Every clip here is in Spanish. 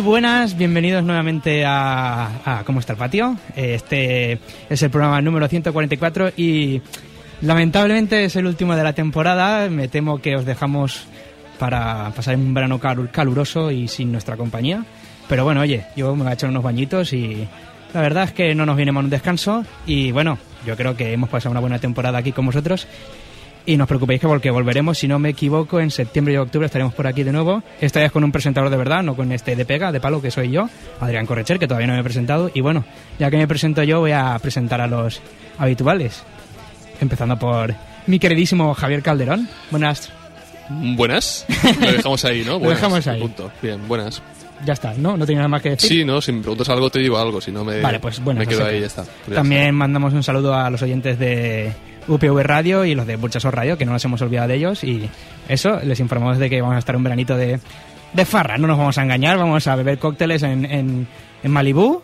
buenas, bienvenidos nuevamente a ¿Cómo está el patio? Este es el programa número 144 y lamentablemente es el último de la temporada. Me temo que os dejamos para pasar un verano caluroso y sin nuestra compañía. Pero bueno, oye, yo me voy a echar unos bañitos y la verdad es que no nos viene mal un descanso. Y bueno, yo creo que hemos pasado una buena temporada aquí con vosotros. Y no os preocupéis que porque volveremos, si no me equivoco, en septiembre y octubre estaremos por aquí de nuevo. Esta vez con un presentador de verdad, no con este de pega, de palo, que soy yo, Adrián Correcher, que todavía no me he presentado. Y bueno, ya que me presento yo, voy a presentar a los habituales. Empezando por mi queridísimo Javier Calderón. Buenas. Buenas. Lo dejamos ahí, ¿no? Lo dejamos ahí. Punto. Bien, buenas. Ya está, ¿no? ¿No tiene nada más que decir? Sí, no, si me preguntas algo te digo algo, si no me, vale, pues, bueno, me quedo ahí y ya está. También mandamos un saludo a los oyentes de UPV Radio y los de Burchasot Radio, que no nos hemos olvidado de ellos, y eso, les informamos de que vamos a estar un veranito de farra, no nos vamos a engañar, vamos a beber cócteles en Malibú,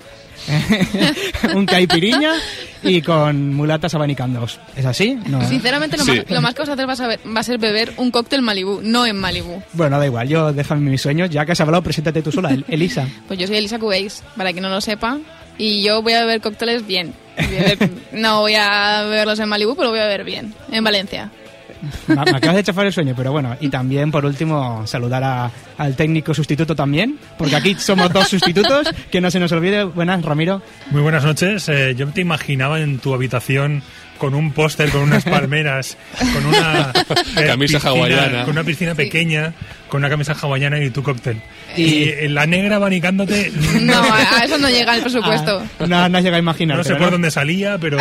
un caipiriña y con mulatas abanicándoos. ¿Es así? ¿No? Sinceramente, lo más que vas a hacer va a ser beber un cóctel Malibú, no en Malibú. Bueno, da igual, yo déjame mis sueños, ya que has hablado, preséntate tú sola, Elisa. Pues yo soy Elisa Cubéis, para quien no lo sepa, y yo voy a beber cócteles bien. No voy a beberlos en Malibú, pero voy a beber bien, en Valencia. Me acabas de chafar el sueño, pero bueno. Y también, por último, saludar al técnico sustituto también, porque aquí somos dos sustitutos, que no se nos olvide. Buenas, Ramiro. Muy buenas noches. Yo te imaginaba en tu habitación con un póster, con unas palmeras, con una camisa hawaiana, con una piscina pequeña, con una camisa hawaiana y tu cóctel. Y la negra abanicándote. No, a eso no llega el presupuesto. No llega a imaginar. No sé por dónde salía, pero...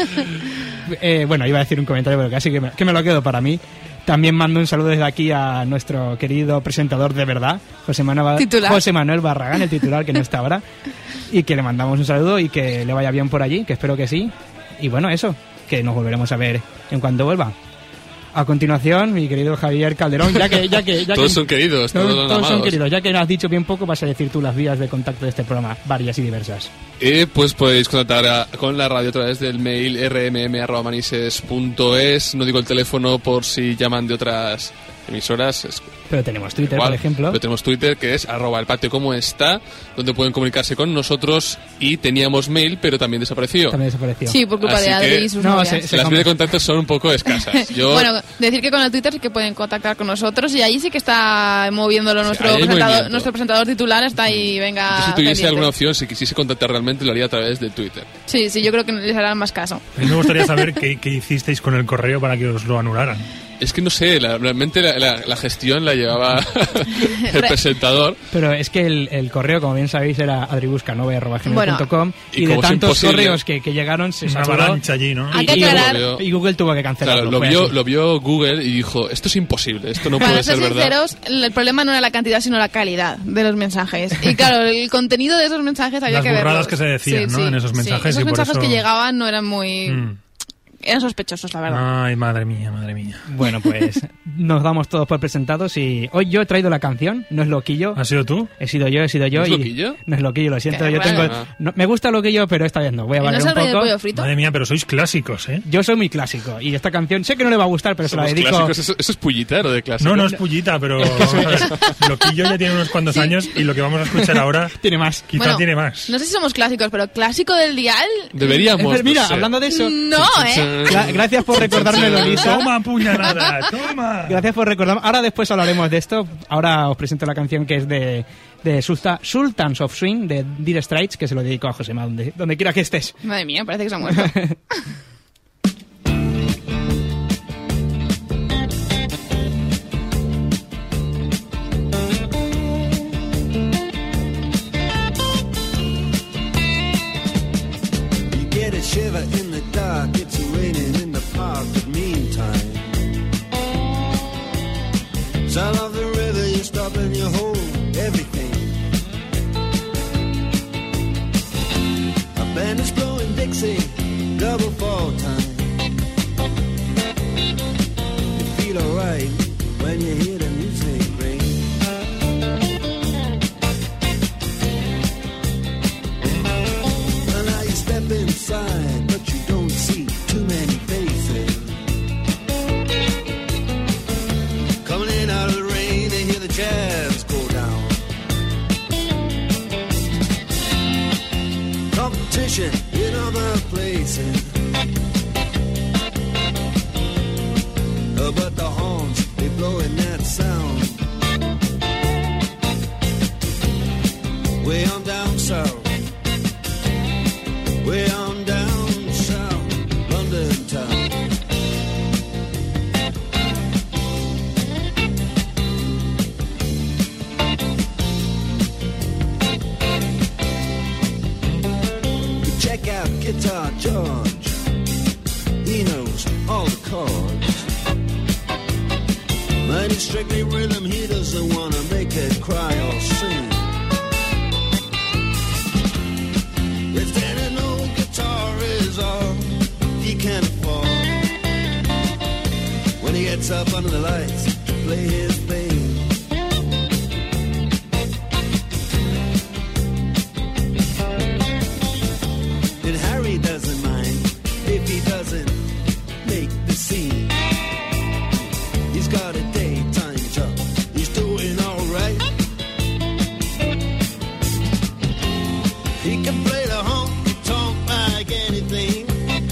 bueno, iba a decir un comentario, pero casi que me lo quedo para mí. También mando un saludo desde aquí a nuestro querido presentador de verdad, José Manuel Barragán, el titular, que no está ahora. Y que le mandamos un saludo y que le vaya bien por allí, que espero que sí. Y bueno, eso, que nos volveremos a ver en cuanto vuelva. A continuación, mi querido Javier Calderón, ya que todos son queridos, todos son queridos. Ya que has dicho bien poco, vas a decir tú las vías de contacto de este programa, varias y diversas. Pues podéis contactar con la radio a través del mail rmm@manises.es. No digo el teléfono por si llaman de otras emisoras. Pero tenemos Twitter, por ejemplo. Pero tenemos Twitter, que es @elpatio-como-está, donde pueden comunicarse con nosotros. Y teníamos mail, pero también desapareció. Sí, por culpa de Adri y sus novias. Las vías de contacto son un poco escasas. Bueno, decir que con el Twitter sí que pueden contactar con nosotros, y ahí sí que está moviéndolo nuestro presentador titular, está ahí, venga. Yo, si tuviese alguna opción, si quisiese contactar realmente, lo haría a través de Twitter. Sí, yo creo que les harán más caso. A mí me gustaría saber qué hicisteis con el correo para que os lo anularan. Es que no sé, realmente la gestión la llevaba el presentador. Pero es que el correo, como bien sabéis, era adribuscanove@gmail.com, y de tantos correos que llegaron se saturó. Avalancha allí, ¿no? Y Google tuvo que cancelarlo. Claro, lo vio Google y dijo, esto es imposible, esto no puede ser verdad. Para ser sinceros, el problema no era la cantidad, sino la calidad de los mensajes. Y claro, el contenido de esos mensajes había que verlos. Las burradas que se decían, ¿no? En esos mensajes. Esos mensajes por eso... que llegaban no eran muy... Eran sospechosos, la verdad. Ay, madre mía. Bueno, pues nos damos todos por presentados y hoy yo he traído la canción, no es Loquillo. ¿Has sido tú? He sido yo. ¿No es Loquillo? No es Loquillo, lo siento. Yo tengo... me gusta Loquillo, pero esta vez no. Voy a variar un poco. Madre mía, pero sois clásicos, ¿eh? Yo soy muy clásico y esta canción sé que no le va a gustar, pero se la dedico... Clásicos. Eso es pullitero de clásico. No es pullita, pero Loquillo ya tiene unos cuantos años y lo que vamos a escuchar ahora tiene más. Quizá tiene más. No sé si somos clásicos, pero clásico del dial... Deberíamos. Mira, hablando de eso... No, Gracias por recordármelo, Lisa. Toma, puñalada, toma. Gracias por recordarme. Ahora después hablaremos de esto. Ahora os presento la canción que es de Sultans of Swing, de Dire Straits, que se lo dedico a Josema, donde quiera que estés. Madre mía, parece que se ha muerto. Shiver in the dark, it's raining in the park, but meantime, sound of the river, you stop and you hold everything. A band is blowing Dixie, double fall time. You feel alright when you hear the music ring. And now you step inside, but you don't see too many faces. Coming in out of the rain, they hear the jazz go down. other places. But the horns, they blowing that sound. Way on down south, way on down south, London town. You check out Guitar George, he knows all the chords. But it's strictly rhythm, he doesn't want to make it cry or sing. If then an old guitar is all he can afford, when he gets up under the lights to play his thing. And Harry doesn't mind if he doesn't make the scene. He's got a daytime job, he's doing alright. He can play the honky-tonk like anything,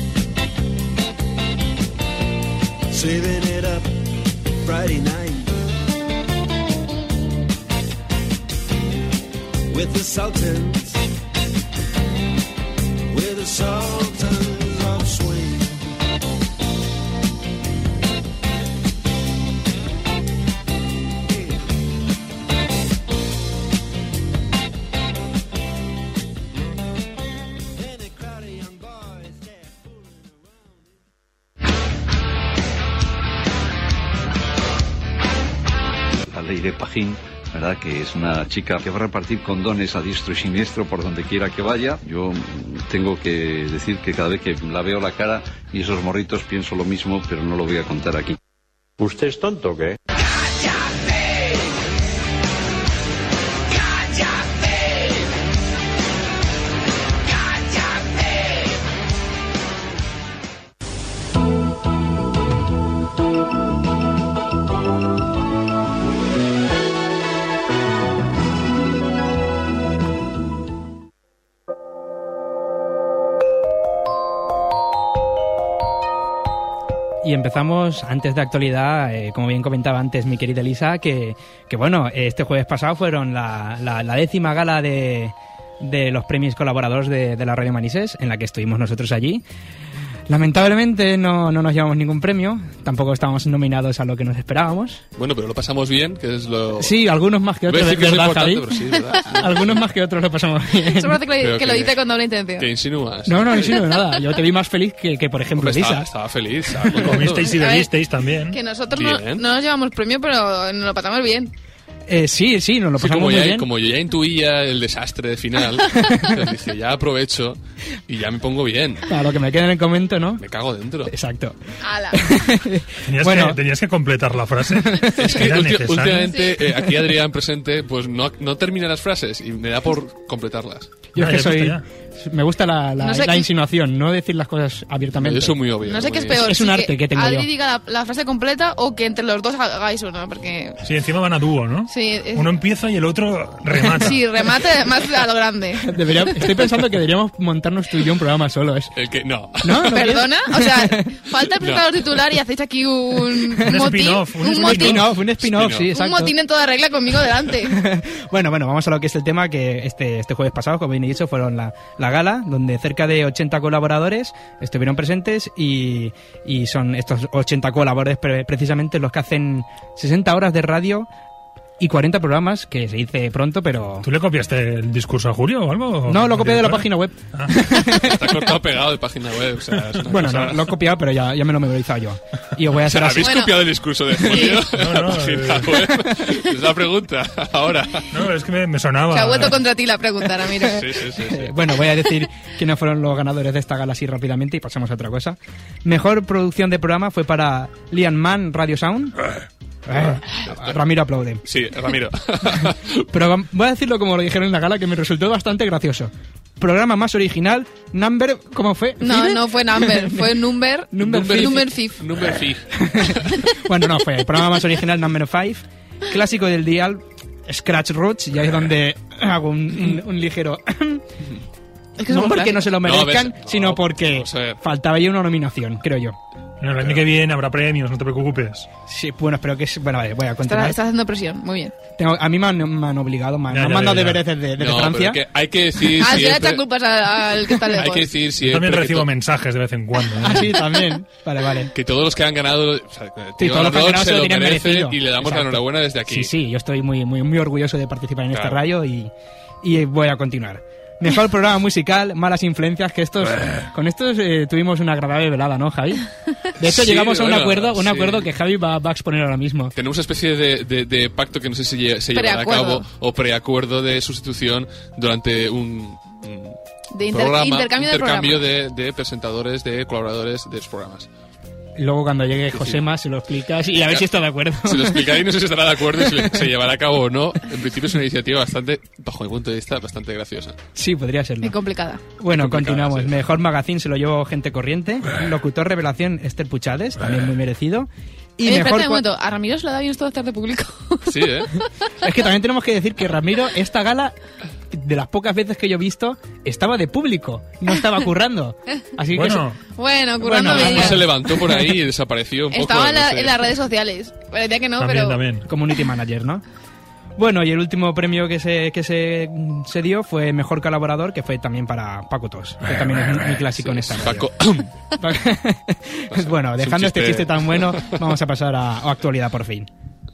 saving it up Friday night with the Sultans, with the Sultans of Swing. Leire Pajín, ¿verdad? Que es una chica que va a repartir condones a diestro y siniestro por donde quiera que vaya. Yo tengo que decir que cada vez que la veo la cara y esos morritos pienso lo mismo, pero no lo voy a contar aquí. ¿Usted es tonto o qué? Y empezamos, antes de actualidad, como bien comentaba antes mi querida Elisa, que bueno, este jueves pasado fueron la 10ª gala de los premios colaboradores de la Radio Manises, en la que estuvimos nosotros allí. Lamentablemente no nos llevamos ningún premio, tampoco estábamos nominados a lo que nos esperábamos. Bueno, pero lo pasamos bien, que es lo... Sí, algunos más que otros, ¿Ves? Sí que es ¿verdad, importante, Javi? pero sí, ¿verdad? Sí. Algunos más que otros lo pasamos bien. Eso parece que lo que- dice con doble intención. ¿Qué insinúas? No insinúo nada, yo te vi más feliz que por ejemplo, Hombre, Elisa. estaba feliz. Estaba contento. Comisteis y A ver, bebisteis también. Que nosotros no Bien. nos llevamos premio, pero nos lo pasamos bien. Sí, nos lo Sí, pasamos muy bien. como yo ya intuía el desastre de final, pues dije, ya aprovecho y ya me pongo bien. Para lo que me queda en el comento, ¿no? Me cago dentro. Exacto. ¡Hala! Tenías que completar la frase. Es que Era necesario. últimamente aquí Adrián presente pues no termina las frases y me da por completarlas. Yo es Ah, que ya soy... está, Me gusta la No sé la qué- insinuación, no decir las cosas abiertamente. Yo soy muy obvio. No sé qué es muy- peor. Es un si arte que tengo Adri yo. diga la frase completa o que entre los dos hagáis uno, porque... Sí, encima van a dúo, ¿no? Sí, Uno empieza y el otro remata. Sí, remate más a lo grande. Estoy pensando que deberíamos montarnos tú y yo un programa solo. El que no. ¿No? ¿No ¿Perdona? O sea, falta el presentador titular y hacéis aquí un motín. spin-off, un Un spin-off, sí, Spin-off. Un exacto. motín en toda regla conmigo delante. Bueno, vamos a lo que es el tema, que este jueves pasado, como bien he dicho, fueron la gala, donde cerca de 80 colaboradores estuvieron presentes y son estos 80 colaboradores precisamente los que hacen 60 horas de radio y 40 programas, que se dice pronto, pero... ¿Tú le copiaste el discurso a Julio o algo? No, lo copié de la ¿Directora? página web. Está cortado pegado de página web. O sea, es una Bueno, cosa- no, lo he copiado, pero ya me lo he memorizado yo. Y os voy a O sea, hacer así. ¿habéis Bueno. copiado el discurso de Julio? No, La no, página web. Es la pregunta. Ahora. No, es que me sonaba. Se ha vuelto contra ti la pregunta, Ramiro. Sí. Bueno, voy a decir quiénes fueron los ganadores de esta gala así rápidamente y pasamos a otra cosa. Mejor producción de programa fue para Liam Mann Radio Sound. Ramiro aplaude. Sí, Ramiro. Pero voy a decirlo como lo dijeron en la gala, que me resultó bastante gracioso. Programa más original, Number... ¿Cómo fue? No, ¿Five? no fue Number, fue Number Number Fifth. Number Fifth. Bueno, no, fue el programa más original, Number 5. Clásico del dial, Scratch Roots, y ahí es donde hago un ligero... Es que no somos porque no se lo No, a ver, merezcan, no, sino porque vamos a ver. faltaba ahí una nominación, creo yo. No, el año que viene habrá premios, no te preocupes. Sí, bueno, espero que... Bueno, vale, voy a Está continuar. haciendo presión, muy bien. A mí me han obligado, me Ya, han ya, mandado ya. deberes desde No, pero Francia. es que hay que decir Ah, sí, le siempre... echa culpas al que está lejos. Hay que decir Yo siempre también que recibo to- mensajes de vez en cuando. ¿eh? Ah, sí, también. Vale. que todos los que han ganado, o sea, Tío todos los que han Ardón ganado se se lo lo tienen merecen merecido. y le damos la Exacto. enhorabuena desde aquí. Sí, yo estoy muy orgulloso de participar en este Claro. radio y voy a continuar. Mejor programa musical, malas influencias, que con estos tuvimos una agradable velada, ¿no, Javi? De hecho, Sí, llegamos a un bueno, acuerdo sí. que Javi va a exponer ahora mismo. Tenemos una especie de pacto que no sé si se llevará a Preacuerdo. cabo o preacuerdo de sustitución durante un De programa, intercambio de presentadores, de colaboradores de los programas. Luego cuando llegue Josema se lo explicas y a ver si está de acuerdo. Se lo explicaré y no sé si estará de acuerdo y si se llevará a cabo o no. En principio es una iniciativa bastante, bajo mi punto de vista, bastante graciosa. Sí, podría serlo. Y complicada. Bueno, complicada, continuamos. sí. Mejor magazine se lo llevó Gente Corriente. Locutor revelación Esther Puchades, también muy merecido. Y Oye, mejor espérate un momento, a Ramiro se lo da bien esto de hacer de público. Sí, ¿eh? Es que también tenemos que decir que Ramiro, esta gala, de las pocas veces que yo he visto, estaba de público, no estaba currando. Así Bueno, Bueno, currando Bueno, vídeos. Se levantó por ahí y desapareció un poco. Estaba no sé. en las redes sociales. Parecía que no, pero... también. que community manager, ¿no? Bueno, y el último premio que se dio fue Mejor Colaborador, que fue también para Paco Tos, que también es muy clásico en esta radio. Paco. Bueno, Es un dejando este chiste. chiste tan bueno, vamos a pasar a actualidad por fin.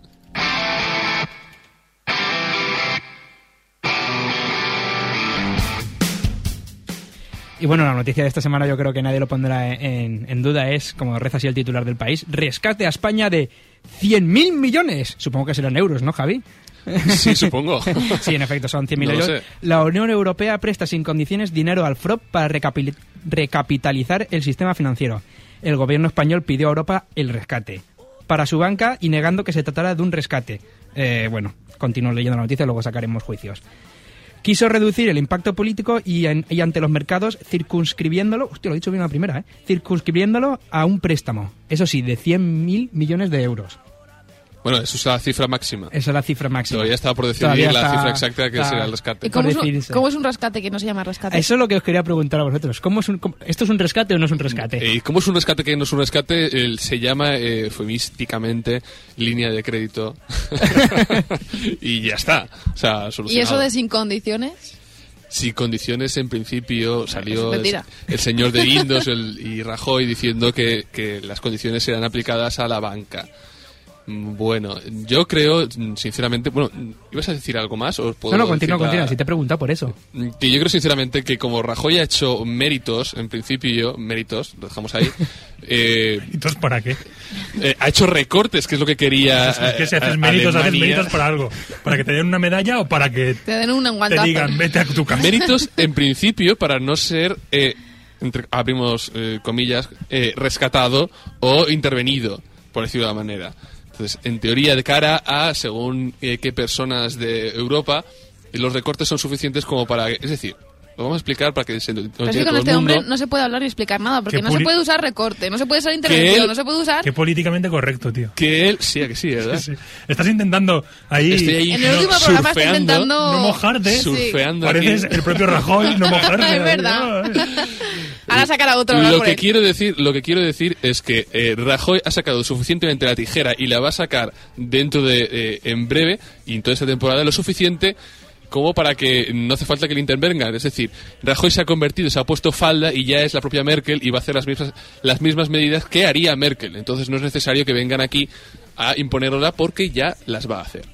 Y bueno, la noticia de esta semana yo creo que nadie lo pondrá en duda, es, como reza así el titular del país, rescate a España de 100.000 millones. Supongo que serán euros, ¿no, Javi? Sí, supongo. Sí, en efecto, son 100.000 No lo euros. sé. La Unión Europea presta sin condiciones dinero al FROB para recapitalizar el sistema financiero. El gobierno español pidió a Europa el rescate para su banca y negando que se tratara de un rescate. Bueno, continúo leyendo la noticia, luego sacaremos juicios. Quiso reducir el impacto político y ante los mercados circunscribiéndolo, hostia, lo he dicho bien la primera, circunscribiéndolo a un préstamo, eso sí, de 100.000 millones de euros. Bueno, eso es la cifra máxima. Esa es la cifra máxima. Todavía estaba por decidir Todavía la está- cifra exacta que está- será el rescate. ¿Y cómo por decidirse. cómo es un rescate que no se llama rescate? Eso es lo que os quería preguntar a vosotros. ¿Esto es un rescate o no es un rescate? ¿Cómo es un rescate que no es un rescate? Se llama eufemísticamente línea de crédito. Y ya está. O sea, ¿Y solucionado. eso de sin condiciones? Sin condiciones, en principio salió Es mentira. el señor de Guindos y Rajoy diciendo que las condiciones serán aplicadas a la banca. Bueno, yo creo, sinceramente... Bueno, ¿ibas a decir algo más? ¿O puedo No, continúa, decir continúa. Si te he preguntado por eso. Que yo creo sinceramente que como Rajoy ha hecho méritos, en principio, méritos, lo dejamos ahí, ¿Y entonces para qué? ha hecho recortes, que es lo que quería Es que si haces méritos, haces Alemania. méritos para algo. ¿Para que te den una medalla o para que Te den un te guantazo. digan vete a tu casa? Méritos, en principio, para no ser, abrimos comillas, rescatado o intervenido, por decirlo de alguna manera. Entonces, en teoría, de cara a, según qué personas de Europa, los recortes son suficientes como para... Es decir, lo vamos a explicar para que se lo Pero es entienda que con todo este el hombre mundo. no se puede hablar ni explicar nada, porque Que no se puri- puede usar recorte, no se puede usar intervención, él- no se puede usar... Qué políticamente correcto, tío. Que él... Sí, a que sí, ¿verdad? Sí. Estás intentando ahí, Estoy ahí En el último programa está surfeando, intentando... no mojarte. Sí. surfeando pareces aquí. el propio Rajoy, no mojarte. Es verdad. Ahora sacará otro Lo por que él. quiero decir es que Rajoy ha sacado suficientemente la tijera y la va a sacar dentro de en breve y en toda esta temporada lo suficiente como para que no hace falta que le intervengan. Es decir, Rajoy se ha convertido, se ha puesto falda y ya es la propia Merkel y va a hacer las mismas medidas que haría Merkel. Entonces no es necesario que vengan aquí a imponerla porque ya las va a hacer.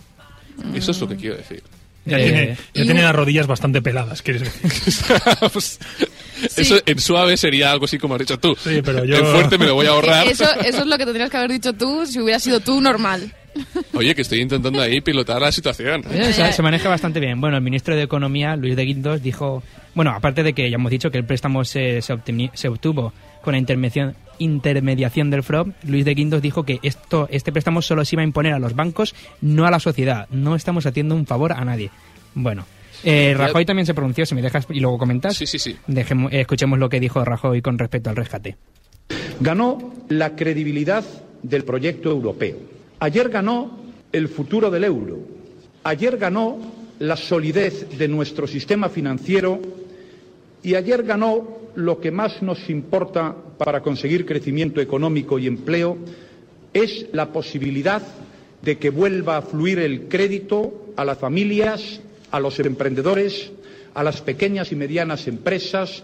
Eso es lo que quiero decir. Ya tiene las rodillas bastante peladas, quieres decir. Pues, eso en suave sería algo así como has dicho tú. Sí, pero yo- En fuerte me lo voy a ahorrar. Eso es lo que tendrías que haber dicho tú si hubiera sido tú normal. Oye, que estoy intentando ahí pilotar la situación. Se maneja bastante bien. Bueno, el ministro de Economía, Luis de Guindos, dijo... Bueno, aparte de que ya hemos dicho que el préstamo se obtuvo con la intermediación del FROB, Luis de Guindos dijo que este préstamo solo se iba a imponer a los bancos, no a la sociedad. No estamos haciendo un favor a nadie. Bueno, Rajoy también se pronunció, si me dejas y luego comentas. Sí, sí, sí. Escuchemos lo que dijo Rajoy con respecto al rescate. Ganó la credibilidad del proyecto europeo. Ayer ganó el futuro del euro. Ayer ganó la solidez de nuestro sistema financiero Y ayer ganó lo que más nos importa para conseguir crecimiento económico y empleo, es la posibilidad de que vuelva a fluir el crédito a las familias, a los emprendedores, a las pequeñas y medianas empresas.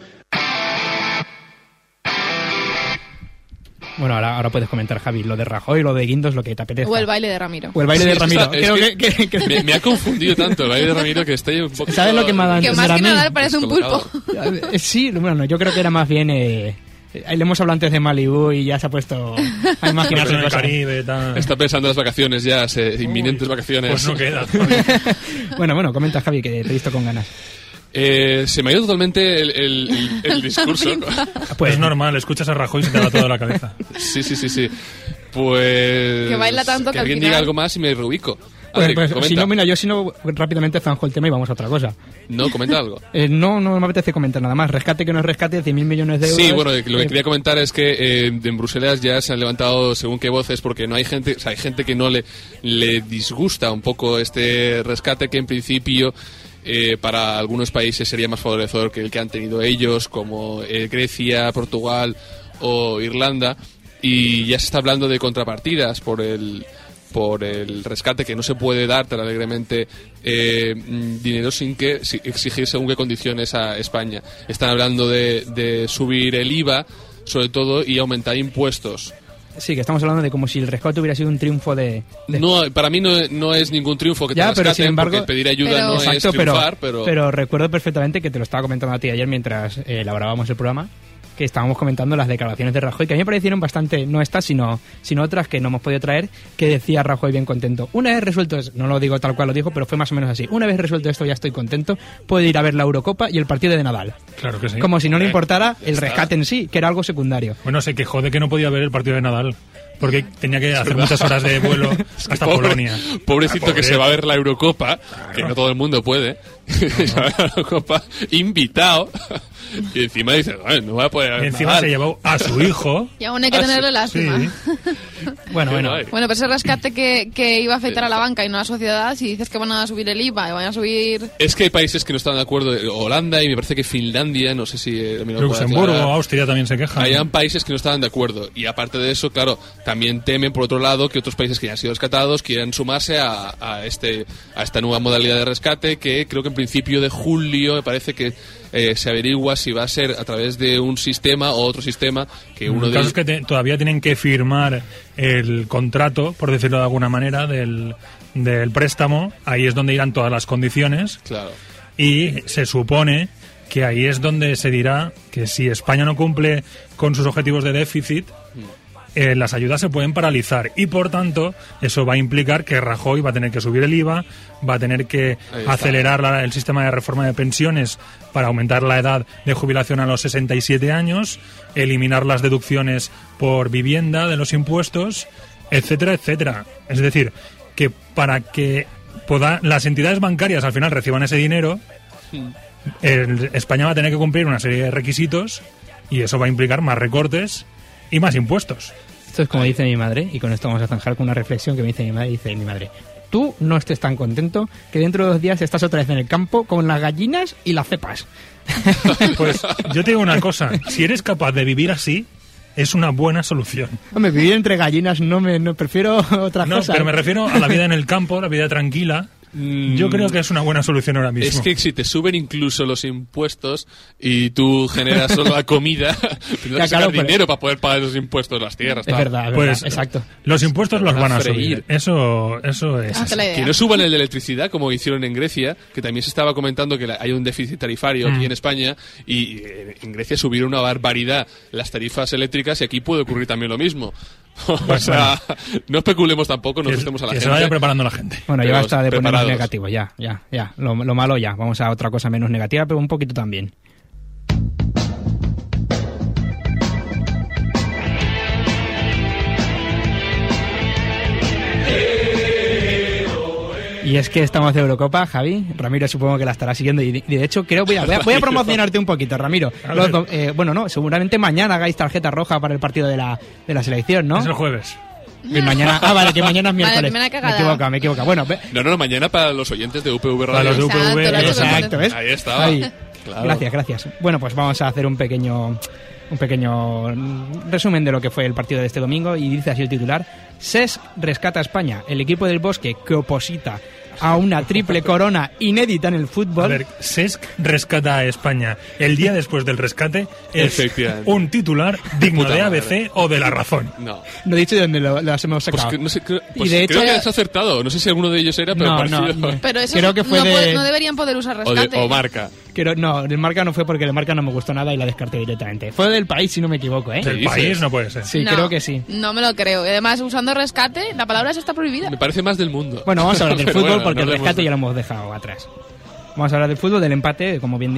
Bueno, ahora puedes comentar, Javi, lo de Rajoy, lo de Guindos, lo que te apetezca. O el baile de Ramiro. O el baile de Ramiro. Creo que me ha confundido tanto el baile de Ramiro que estoy un poco... ¿Sabes lo que me ha dado Que más que Nadal parece un pulpo. Sí, bueno, yo creo que era más bien... le hemos hablado antes de Malibu y ya se ha puesto a imaginarse en el cosas. Caribe, tal. Está pensando en las vacaciones ya, inminentes vacaciones. Pues no queda. Bueno, comenta, Javi, que te he visto con ganas. Se me ha ido totalmente el discurso. Pues es normal, escuchas a Rajoy y se te va toda la cabeza. Sí. Pues... Que baila tanto que al alguien final... diga algo más y me reubico. Adri, Pues, comenta. si no, mira, yo si no, rápidamente zanjo el tema y vamos a otra cosa. No, comenta algo. No me apetece comentar nada más. Rescate que no es rescate, 100.000 millones de euros. Sí, bueno, lo que quería comentar es que en Bruselas ya se han levantado según qué voces, porque no hay gente, o sea, hay gente que no le disgusta un poco este rescate, que en principio para algunos países sería más favorecedor que el que han tenido ellos, como Grecia, Portugal o Irlanda, y ya se está hablando de contrapartidas por el rescate, que no se puede dar tan alegremente dinero sin exigir según qué condiciones a España. Están hablando de subir el IVA, sobre todo, y aumentar impuestos. Sí, que estamos hablando de como si el rescate hubiera sido un triunfo de... No, para mí no es ningún triunfo que te rescaten, pero sin embargo, porque pedir ayuda no exacto, es triunfar, pero recuerdo perfectamente que te lo estaba comentando a ti ayer mientras elaborábamos el programa, que estábamos comentando las declaraciones de Rajoy, que a mí me parecieron bastante, no estas, sino otras que no hemos podido traer, que decía Rajoy bien contento. Una vez resuelto esto, no lo digo tal cual lo dijo, pero fue más o menos así. Una vez resuelto esto ya estoy contento, puedo ir a ver la Eurocopa y el partido de Nadal. Claro que sí. Como si no le importara el rescate en sí, que era algo secundario. Bueno, se quejó de que no podía ver el partido de Nadal, porque tenía que hacer muchas horas de vuelo hasta Polonia. Pobrecito que se va a ver la Eurocopa, que no todo el mundo puede. Se va a ver la Eurocopa, invitado. Y encima dice, no voy a poder ver. Y encima Nadal. se llevó a su hijo. Y aún hay que tenerle lástima. Sí. Bueno. Bueno, pero ese rescate que iba a afectar a la banca y no a la sociedad, si dices que van a subir el IVA y van a subir... Es que hay países que no están de acuerdo. Holanda y me parece que Finlandia, no sé si... me lo puede Luxemburgo, aclarar. Austria también se quejan. Hay países que no estaban de acuerdo. Y aparte de eso, claro, también temen, por otro lado, que otros países que ya han sido rescatados quieran sumarse a esta nueva modalidad de rescate, que creo que en principio de julio me parece que se averigua si va a ser a través de un sistema o otro sistema, que uno El de caso es que todavía tienen que firmar el contrato, por decirlo de alguna manera, del préstamo. Ahí es donde irán todas las condiciones. Claro. Y se supone que ahí es donde se dirá que si España no cumple con sus objetivos de déficit, las ayudas se pueden paralizar, y por tanto eso va a implicar que Rajoy va a tener que subir el IVA, va a tener que acelerar el sistema de reforma de pensiones para aumentar la edad de jubilación a los 67 años, eliminar las deducciones por vivienda de los impuestos, etcétera, etcétera. Es decir, que para que las entidades bancarias al final reciban ese dinero, España va a tener que cumplir una serie de requisitos, y eso va a implicar más recortes y más impuestos. Esto es como dice mi madre, y con esto vamos a zanjar con una reflexión que me dice mi madre. Dice mi madre: tú no estés tan contento que dentro de 2 días estás otra vez en el campo con las gallinas y las cepas. Pues yo te digo una cosa, si eres capaz de vivir así, es una buena solución. Hombre, vivir entre gallinas no prefiero otras No, cosas. pero me refiero a la vida en el campo, la vida tranquila. Yo creo que es una buena solución ahora mismo. Es que si te suben incluso los impuestos y tú generas solo la comida, tendrás que sacar dinero para poder pagar los impuestos, las tierras. Es verdad, pues, exacto. Los impuestos los van a freír. subir. Eso es así. Que no suban el de electricidad, como hicieron en Grecia, que también se estaba comentando que hay un déficit tarifario aquí en España, y en Grecia subieron una barbaridad las tarifas eléctricas, y aquí puede ocurrir también lo mismo. O sea, no especulemos tampoco, no asustemos a la gente. Que se vaya preparando la gente. Bueno, ya Pero basta de ponernos preparados. negativo, ya. Lo malo ya. Vamos a otra cosa menos negativa, pero un poquito también. Y es que estamos de Eurocopa, Javi. Ramiro supongo que la estará siguiendo, y de hecho creo voy a promocionarte un poquito, Ramiro. Seguramente mañana hagáis tarjeta roja para el partido de la selección, ¿no? Es el jueves. Y mañana, vale, que mañana es miércoles. Vale, me equivoca. Bueno, No, mañana para los oyentes de UPV Radio. Para los de UPV, exacto, ¿ves? Ahí estaba. Ahí. Claro. Gracias. Bueno, pues vamos a hacer un pequeño resumen de lo que fue el partido de este domingo, y dice así el titular: SES rescata a España, el equipo del Bosque que oposita a una triple corona inédita en el fútbol. A ver, SESC rescata a España. El día después del rescate es un titular digno Puta de madre. ABC o de La Razón. No. No he dicho de dónde las hemos Pues, sacado. que, no sé, creo, Y pues de hecho- creo que has acertado. No sé si alguno de ellos era, pero No, parecido. no. Pero eso Creo que fue no, de- no deberían poder usar O, de, rescate. o marca. No, del Marca no fue porque el Marca no me gustó nada y la descarté directamente. Fue del País, si no me equivoco, ¿eh? ¿Qué Del dices? país no puede ser. Sí, No, creo que sí. No me lo creo. Y además, usando rescate, la palabra esa está prohibida. Me parece más del mundo. Bueno, vamos a hablar del Pero fútbol bueno, porque no el hablemos rescate de- ya lo hemos dejado atrás. Vamos a hablar del fútbol, del empate, como bien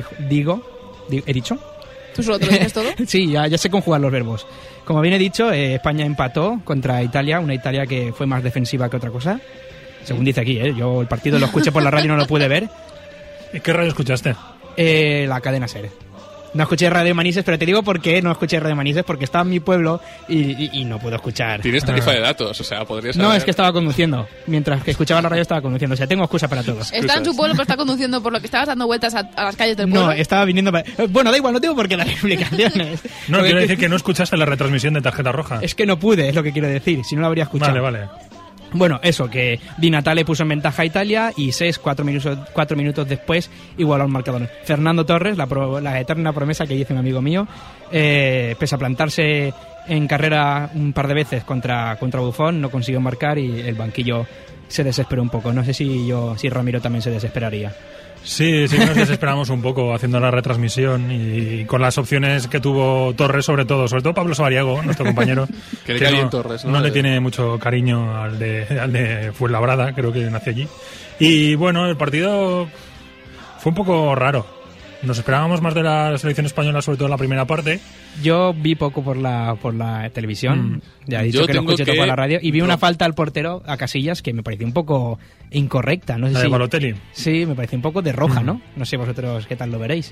¿he dicho? ¿Tú solo te lo dices todo? Sí, ya sé conjugar los verbos. Como bien he dicho, España empató contra Italia, una Italia que fue más defensiva que otra cosa. Según dice aquí, yo el partido lo escuché por la radio y no lo pude ver. ¿Y qué radio escuchaste? La cadena SER. No escuché Radio Manises, pero te digo por qué no escuché Radio Manises, porque estaba en mi pueblo y no puedo escuchar. Tienes tarifa de datos, o sea, podrías No, saber. es que estaba conduciendo. Mientras que escuchaba la radio estaba conduciendo. O sea, tengo excusa para todo. Está en su pueblo, pero está conduciendo por lo que estabas dando vueltas a las calles del pueblo. No, estaba viniendo para... Bueno, da igual, no tengo por qué dar explicaciones. No, Porque quiero decir que no escuchaste la retransmisión de Tarjeta Roja. Es que no pude, es lo que quiero decir. Si no lo habría escuchado. Vale. Bueno, eso, que Di Natale puso en ventaja a Italia y 4 minutos después igualó al marcador. Fernando Torres, la eterna promesa que dice un amigo mío, pese a plantarse en carrera un par de veces contra Buffon, no consiguió marcar y el banquillo se desesperó un poco. No sé si Ramiro también se desesperaría. Sí que nos desesperamos un poco haciendo la retransmisión y con las opciones que tuvo Torres, sobre todo Pablo Savariago, nuestro compañero, Que le cae bien Torres, ¿no? no le tiene mucho cariño al de Fuenlabrada, creo que nació allí. Y bueno, el partido fue un poco raro. Nos esperábamos más de la selección española, sobre todo en la primera parte. Yo vi poco por la televisión, ya he dicho Yo que lo tengo escuché todo que- por la radio, y vi una falta al portero, a Casillas, que me pareció un poco incorrecta. No sé La si... de Balotelli. Sí, me pareció un poco de roja, ¿no? No sé vosotros qué tal lo veréis.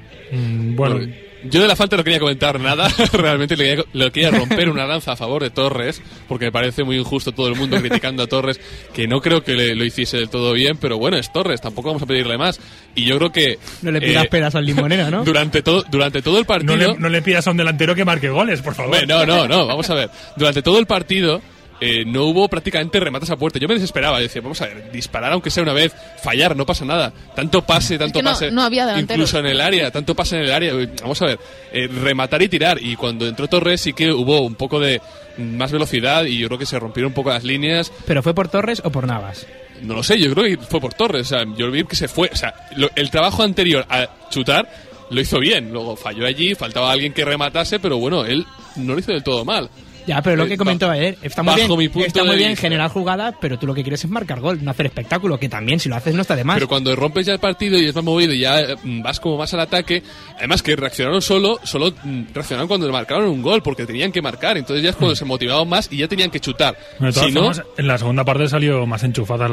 Bueno, Yo de la falta no quería comentar nada. Realmente le quería romper una lanza a favor de Torres, porque me parece muy injusto todo el mundo criticando a Torres, que no creo que lo hiciese del todo bien, pero bueno, es Torres, tampoco vamos a pedirle más. Y yo creo que... No le pidas peras al limonero, ¿no? Durante todo el partido... no le pidas a un delantero que marque goles, por favor. Hombre, no, vamos a ver. Durante todo el partido no hubo prácticamente remates a puerta. Yo me desesperaba, decía, vamos a ver, disparar aunque sea una vez, fallar, no pasa nada. Tanto pase, que no había delanteros. incluso en el área, tanto pase en el área. Vamos a ver, rematar y tirar. Y cuando entró Torres sí que hubo un poco de más velocidad y yo creo que se rompieron un poco las líneas. ¿Pero fue por Torres o por Navas? No lo sé, yo creo que fue por Torres. O sea, yo vi que se fue. O sea, el trabajo anterior a chutar lo hizo bien. Luego falló allí, faltaba alguien que rematase, pero bueno, él no lo hizo del todo mal. Ya, pero lo que comentó ayer, está muy bajo mi bien, punto está de muy bien vista. generar jugada, pero tú lo que quieres es marcar gol, no hacer espectáculo, que también si lo haces no está de más. Pero cuando rompes ya el partido y es más movido y ya vas como más al ataque, además que reaccionaron solo reaccionaron cuando le marcaron un gol, porque tenían que marcar, entonces ya es cuando se motivaban más y ya tenían que chutar. De todas Si no, formas, en la segunda parte salió más enchufada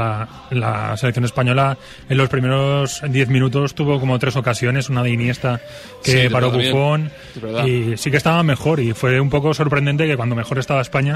la selección española. En los primeros 10 minutos tuvo como 3 ocasiones, una de Iniesta que Sí, paró también. Buffon, Es verdad. y sí que estaba mejor, y fue un poco sorprendente que cuando mejor estaba España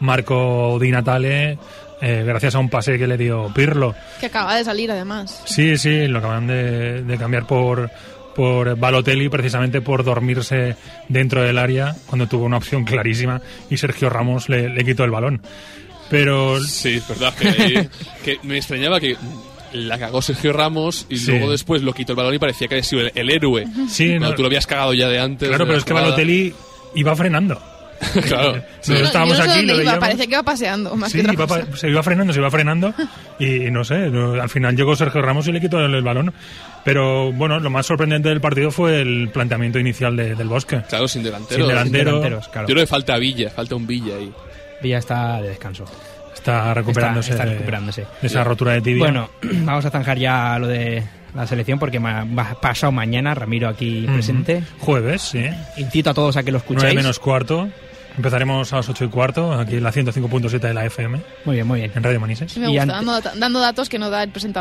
marcó Di Natale gracias a un pase que le dio Pirlo. Que acaba de salir, además. Sí, lo acaban de cambiar por Balotelli, precisamente por dormirse dentro del área cuando tuvo una opción clarísima y Sergio Ramos le quitó el balón. Pero sí, es verdad que me extrañaba que la cagó Sergio Ramos y Sí. luego después lo quitó el balón y parecía que había sido el héroe. Sí, Cuando no. tú lo habías cagado ya de antes. claro, de pero la es que jugada. Balotelli iba frenando. Claro. sí. Nosotros estábamos yo no sé aquí, dónde lo iba, veíamos. parece que iba paseando, más Sí, que otra cosa. se iba frenando y no sé, al final llegó Sergio Ramos y le quitó el balón. Pero bueno, lo más sorprendente del partido fue el planteamiento inicial del Bosque. Claro, sin delantero. Sin delantero. Delanteros, claro. Yo creo que falta Villa, falta un Villa ahí. Villa está de descanso. Está recuperándose, Está recuperándose. de esa rotura de tibia. Bueno, vamos a zanjar ya lo de la selección porque pasado mañana, Ramiro aquí presente. Jueves, sí. Incito a todos a que lo 9 escuchéis. menos cuarto. Empezaremos a las 8:15, aquí en la 105.7 de la FM, Muy bien, muy bien. en Radio Manises. Sí me Y gusta, dando datos que no da el presentador.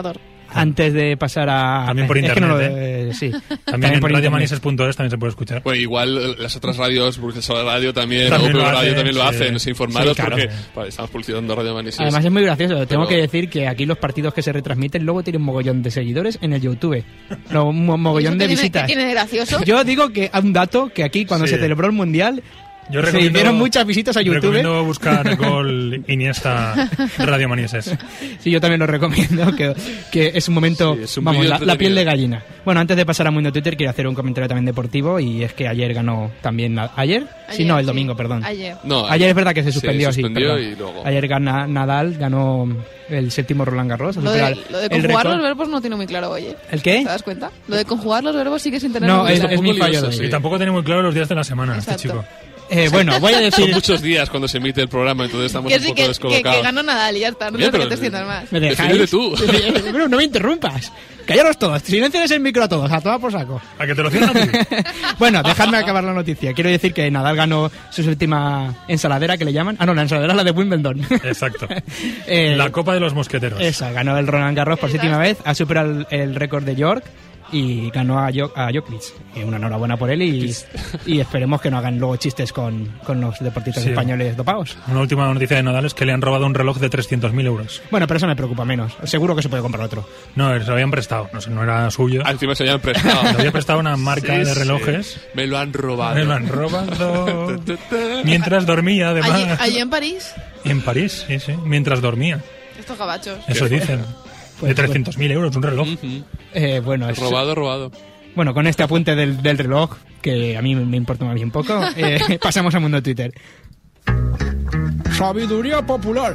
Antes de pasar a... También por es que internet, no lo- sí. También en por internet. radiomanises.es también se puede escuchar. Pues igual las otras radios, Bruselas Radio también, También o lo Radio hacen, también lo sí. hacen, no sé, informaros Sí, claro. porque vale, estamos publicitando Radio Manises. Además es muy gracioso. Tengo Pero- que decir que aquí los partidos que se retransmiten luego tienen un mogollón de seguidores en el YouTube. No, un mogollón de ¿Eso qué visitas. tiene de gracioso? Yo digo que un dato que aquí cuando Sí. se celebró el Mundial Yo se hicieron muchas visitas a YouTube. Recomiendo buscar Gol Iniesta Radio Manises. Sí, yo también lo recomiendo, que es un momento, Sí, es un vamos, vídeo la piel de entretenido. gallina. Bueno, antes de pasar a Mundo Twitter, quiero hacer un comentario también deportivo, y es que ayer ganó también... ¿Ayer? Sí, no, el domingo, perdón. Ayer. No, Ayer es verdad que se suspendió, sí, suspendió perdón. y luego... Ayer Nadal ganó el 7º Roland Garros. Lo supera de el conjugar récord. los verbos no tiene muy claro, oye. ¿El qué? ¿Te das cuenta? Lo de conjugar los verbos sigue sin tener No, muy es claro. mi fallo lioso, de hoy. sí. Y tampoco tiene muy claro los días de la semana, Exacto. este chico. Bueno, voy a Son decir... muchos días cuando se emite el programa, entonces estamos Que un sí, poco que descolocados. ganó Nadal y ya está. No Oye, te pero- metes tiendas más. ¿Me dejáis? Defiéndete tú. Pero no me interrumpas. Callaros todos. Silencien el micro a todos. A tomar por saco. ¿A que te lo cierran a ti? Bueno, dejadme acabar la noticia. Quiero decir que Nadal ganó su última ensaladera, que le llaman. Ah, no, la ensaladera es la de Wimbledon. Exacto. Eh, La Copa de los Mosqueteros. Esa, ganó el Roland Garros por séptima vez, ha superado el récord de York y ganó a Djokovic. Una enhorabuena por él y esperemos que no hagan luego chistes con los deportistas Sí. españoles dopados. Una última noticia de Nadal es que le han robado un reloj de 300.000 euros. Bueno, pero eso me preocupa menos. Seguro que se puede comprar otro. No, se lo habían prestado. No sé, no era suyo. Ah, encima se habían prestado. Le había prestado una marca Sí, de sí. relojes. Me lo han robado. Me lo han robado. Mientras dormía, además. Allí en París, En París, sí, sí. Mientras dormía. estos gabachos. Eso dicen. Pues, De 300.000 euros, un reloj. Ujú. Bueno, Robado. bueno, con este apunte del reloj, que a mí me importa más bien poco, pasamos al mundo Twitter. Sabiduría popular.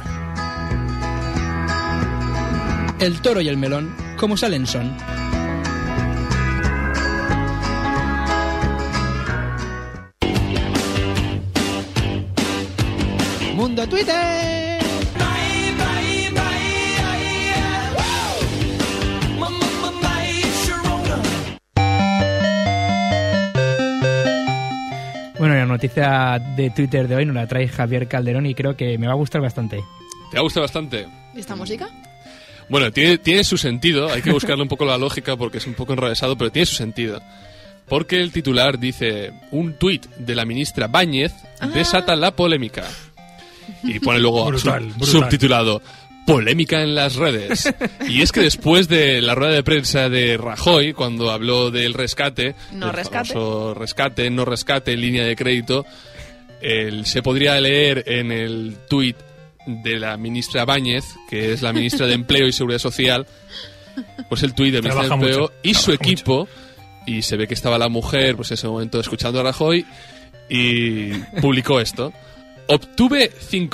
El toro y el melón, como salen son. Mundo Twitter. Bueno, la noticia de Twitter de hoy nos la trae Javier Calderón y creo que me va a gustar bastante. ¿Te ha gustado bastante? ¿Y esta música? Bueno, tiene su sentido, hay que buscarle un poco la lógica porque es un poco enrevesado, pero tiene su sentido. Porque el titular dice, un tuit de la ministra Báñez desata la polémica. Y pone luego Brutal. subtitulado, polémica en las redes. Y es que después de la rueda de prensa de Rajoy, cuando habló del rescate, No del rescate. famoso rescate, no rescate, línea de crédito, se podría leer en el tuit de la ministra Báñez, que es la ministra de Empleo y Seguridad Social, pues el tuit del ministro de Trabaja Empleo mucho, y su trabaja equipo, y se ve que estaba la mujer, pues en ese momento escuchando a Rajoy, y publicó esto. Obtuve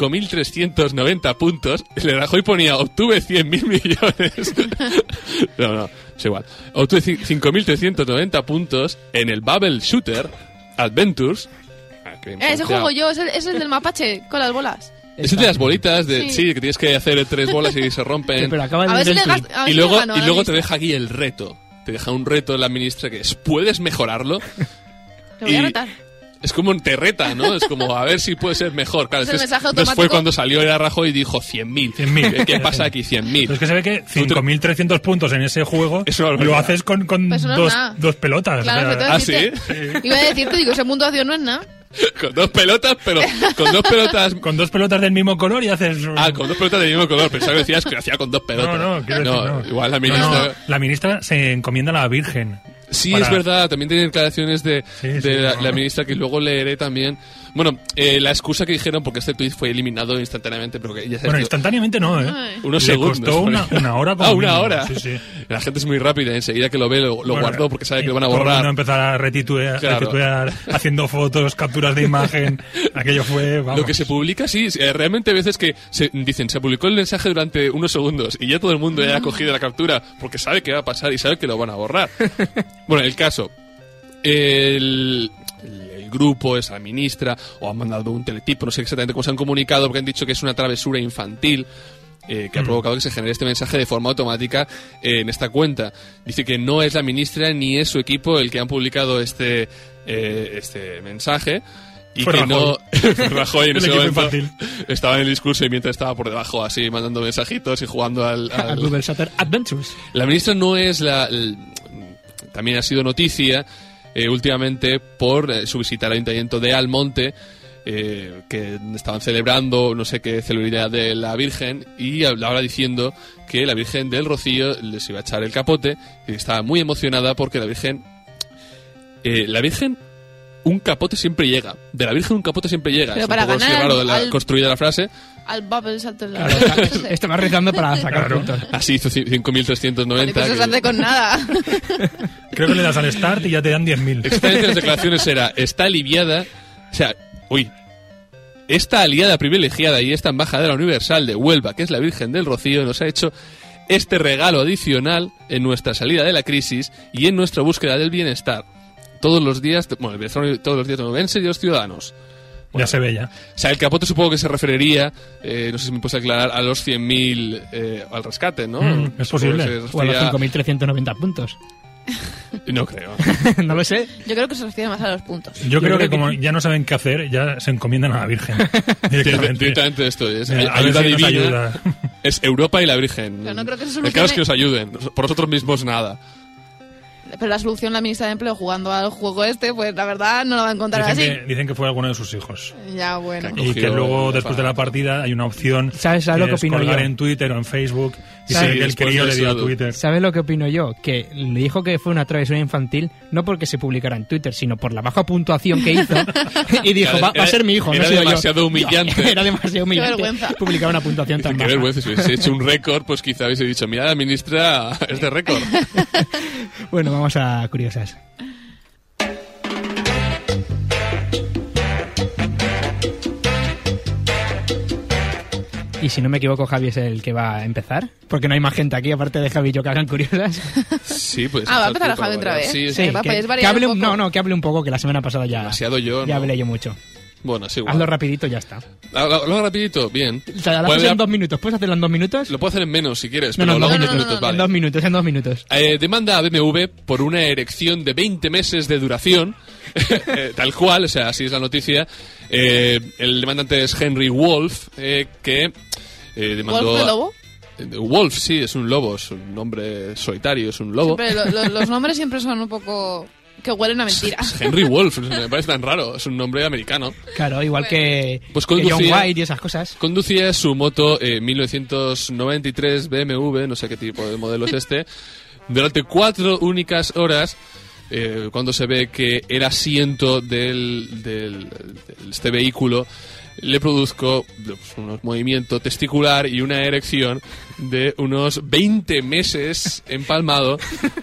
5.390 puntos. El Rajoy ponía, obtuve 100.000 millones. No, es igual. Obtuve 5.390 puntos en el Bubble Shooter Adventures. Ese juego yo, es el del mapache, con las bolas. Es de las bolitas, de, Sí. sí, que tienes que hacer 3 bolas y se rompen. Pero acaba de A ver si leer le el tuit. a ver Y si luego, le ganó a y la luego te lista. deja aquí el reto. Te deja un reto la ministra que es, ¿puedes mejorarlo? Te voy a y- retar. Es como te reta, ¿no? Es como a ver si puede ser mejor. Claro, Es el mensaje entonces fue automático. cuando salió el Rajoy y dijo 100.000. 100.000. ¿Qué pasa aquí? Pero 100.000. es que se ve que 5.300 puntos en ese juego Es una lo barbaridad. haces con Pues no es nada. dos pelotas. Claro, o sea, pero te ¿Ah, decirte- Iba a decirte, digo, ese puntuación no es nada. Con 2 pelotas, pero con 2 pelotas... con 2 pelotas del mismo color y haces... Ah, con 2 pelotas del mismo color. Pensaba que decías que lo hacía con 2 pelotas. No, quiero decir, no. Igual la No, ministra... no, la ministra se encomienda a la Virgen. Sí, Para- es verdad. También tiene declaraciones de Sí, la no. ministra que luego leeré también. Bueno, la excusa que dijeron, porque este tuit fue eliminado instantáneamente, pero que ya se Bueno, instantáneamente no, ¿eh? Ay. unos Le segundos. costó una hora como Ah, una mínimo. hora. Sí, sí. La gente es muy rápida, enseguida que lo ve lo Bueno, guardó porque sabe que lo van a todo el borrar. mundo empezar a retituear, Claro. haciendo fotos, capturas de imagen. Aquello fue, vamos. Lo que se publica, sí, realmente hay veces que dicen, se publicó el mensaje durante unos segundos y ya todo el mundo ya ha cogido la captura porque sabe que va a pasar y sabe que lo van a borrar. Bueno, el caso, el grupo, esa ministra, o han mandado un teletipo, no sé exactamente cómo se han comunicado, porque han dicho que es una travesura infantil. Que ha provocado que se genere este mensaje de forma automática en esta cuenta. Dice que no es la ministra ni es su equipo el que han publicado este mensaje y Fue que Rajoy. Rajoy en El ese equipo momento infantil. estaba en el discurso y mientras estaba por debajo así mandando mensajitos y jugando A Google Shutter Adventures. La ministra no es también ha sido noticia últimamente por su visita al ayuntamiento de Almonte, que estaban celebrando no sé qué celebridad de la Virgen, y hablaba diciendo que la Virgen del Rocío les iba a echar el capote, y estaba muy emocionada porque la Virgen un capote siempre llega. De la Virgen un capote siempre llega. Pero es para un poco ganar raro al- construida la frase. Al Bubble salto en la... Estaba rezando para sacar puntos. Así hizo 5.390. Pero eso se hace con nada. Creo que le das al start y ya te dan 10.000. Exactamente, las declaraciones era, está aliviada, o sea, esta aliada privilegiada y esta embajadora universal de Huelva, que es la Virgen del Rocío, nos ha hecho este regalo adicional en nuestra salida de la crisis y en nuestra búsqueda del bienestar. Todos los días, todos los días novenses y los ciudadanos. Ya se ve ya. O sea, el capote supongo que se referiría, no sé si me puedes aclarar, a los 100.000 al rescate, ¿no? Es Supongo posible. que se O a los refería- 5.390 puntos. No creo. No lo sé. Yo creo que se refiere más a los puntos. Yo creo creo que como ya no saben qué hacer, ya se encomiendan a la Virgen. Directamente. Directamente esto es A ver ayuda si nos divina. ayuda. Es Europa y la Virgen. Pero no creo que se El caso es solucione- que os ayuden. Por nosotros mismos nada. Pero la solución, la ministra de Empleo jugando al juego pues la verdad no la va a encontrar así. Dicen que fue alguno de sus hijos. Ya, bueno. Caco. Y Cogió que luego, la después de la partida, hay una opción ¿Sabes lo que es opino colgar yo? en Twitter o en Facebook. Y ¿Sabes? sí, el Después crío de le dio a eso- Twitter. ¿Sabes lo que opino yo? Que le dijo que fue una travesura infantil, no porque se publicara en Twitter, sino por la baja puntuación que hizo. Y dijo, va a ser mi hijo, no Era he sido yo. demasiado humillante. Era demasiado humillante. Qué vergüenza. Publicar una puntuación tan Qué baja. vergüenza. Si hubiese hecho un récord, pues quizá hubiese dicho, mira, la ministra es de récord. Bueno, vamos a curiosas. Y si no me equivoco, Javi es el que va a empezar. Porque no hay más gente aquí, aparte de Javi y yo, que hagan curiosas. Sí, pues. Va a empezar a Javi otra vez. Sí, Sí, va, puedes variar hable un poco. que hable un poco, que la semana pasada ya, demasiado yo. ya ¿no? hablé yo mucho. Bueno, sí, igual. Hazlo rapidito y ya está. Lo rapidito, bien. O sea, lo Pues haces en mira, 2 minutos. ¿Puedes hacerlo en 2 minutos? Lo puedo hacer en menos si quieres, No, pero no, lo hago en no, 2 no, minutos, no, vale. En 2 minutos. Demanda a BMW por una erección de 20 meses de duración, tal cual, o sea, así es la noticia. El demandante es Henry Wolf, que demandó... ¿Wolf de lobo? Wolf, sí, es un lobo, es un hombre solitario, es un lobo. Siempre, los nombres siempre son un poco... que huelen a mentira. Henry Wolf, me parece tan raro, es un nombre americano. Claro, igual que, Pues que John conducía- White y esas cosas. Conducía su moto 1993 BMW, no sé qué tipo de modelo es este, durante 4 únicas horas, cuando se ve que el asiento de este vehículo le produzco unos movimientos testicular y una erección de unos 20 meses empalmado.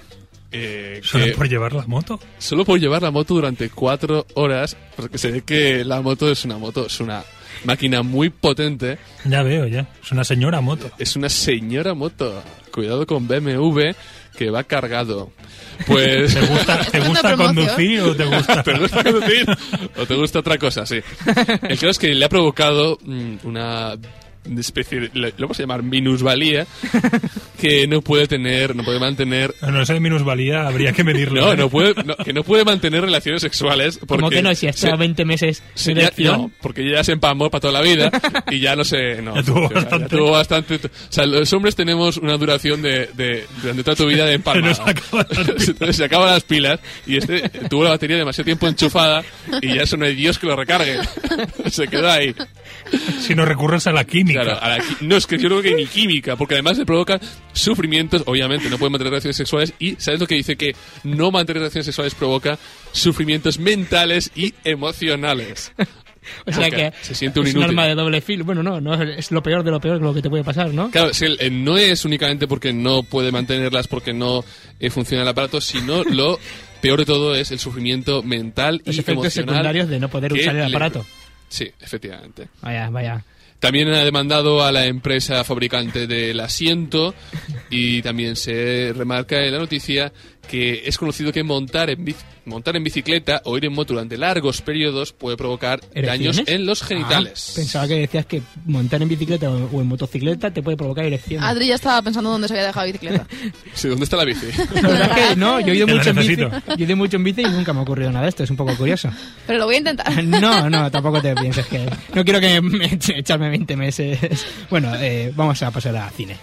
Solo Que- por llevar la moto. Solo por llevar la moto durante 4 horas, porque se ve que la moto es una máquina muy potente, Ya veo, ya. Es una señora moto. es una señora moto. Cuidado con BMW, que va cargado. Pues... ¿Te gusta Haciendo promoción. conducir o te gusta? ¿Te gusta conducir o te gusta otra cosa? Sí. El caso es que le ha provocado una especie de, lo vamos a llamar minusvalía, que no puede mantener. No sé de minusvalía, habría que medirlo. Que no puede mantener relaciones sexuales. Porque Como que no, si ha estado 20 meses Sí, de elección. no, porque ya se empalmó para toda la vida y ya no sé, no. Ya tuvo ya bastante. tuvo bastante. O sea, los hombres tenemos una duración durante toda tu vida de empalmada. Se nos acaban las pilas. Entonces se acaban las pilas y este tuvo la batería demasiado tiempo enchufada y ya eso no hay Dios que lo recargue. Se quedó ahí. Si no recurres a la química. Claro, no, es que yo creo que ni química, porque además le provoca sufrimientos, obviamente no puede mantener relaciones sexuales y ¿sabes lo que dice? Que no mantener relaciones sexuales provoca sufrimientos mentales y emocionales. O sea Porque que se siente un es un inútil. arma de doble filo. Bueno, no, es lo peor de lo peor lo que te puede pasar, ¿no? Claro, es que no es únicamente porque no puede mantenerlas, porque no funciona el aparato, sino lo peor de todo es el sufrimiento mental Los y efectos emocional. secundarios de no poder que usar el le- aparato. Sí, efectivamente. Vaya. También ha demandado a la empresa fabricante del asiento y también se remarca en la noticia que es conocido que montar en bicicleta o ir en moto durante largos periodos puede provocar daños ¿Erecciones? en los genitales. Pensaba que decías que montar en bicicleta o en motocicleta te puede provocar erecciones. Adri ya estaba pensando dónde se había dejado la bicicleta. Sí, ¿dónde está la bici? La verdad es que no, yo he ido Te la mucho en bici. necesito. Yo he ido mucho en bici y nunca me ha ocurrido nada de esto, es un poco curioso. Pero lo voy a intentar. No, tampoco te pienses que... No quiero que me echarme 20 meses. Bueno, vamos a pasar a cine.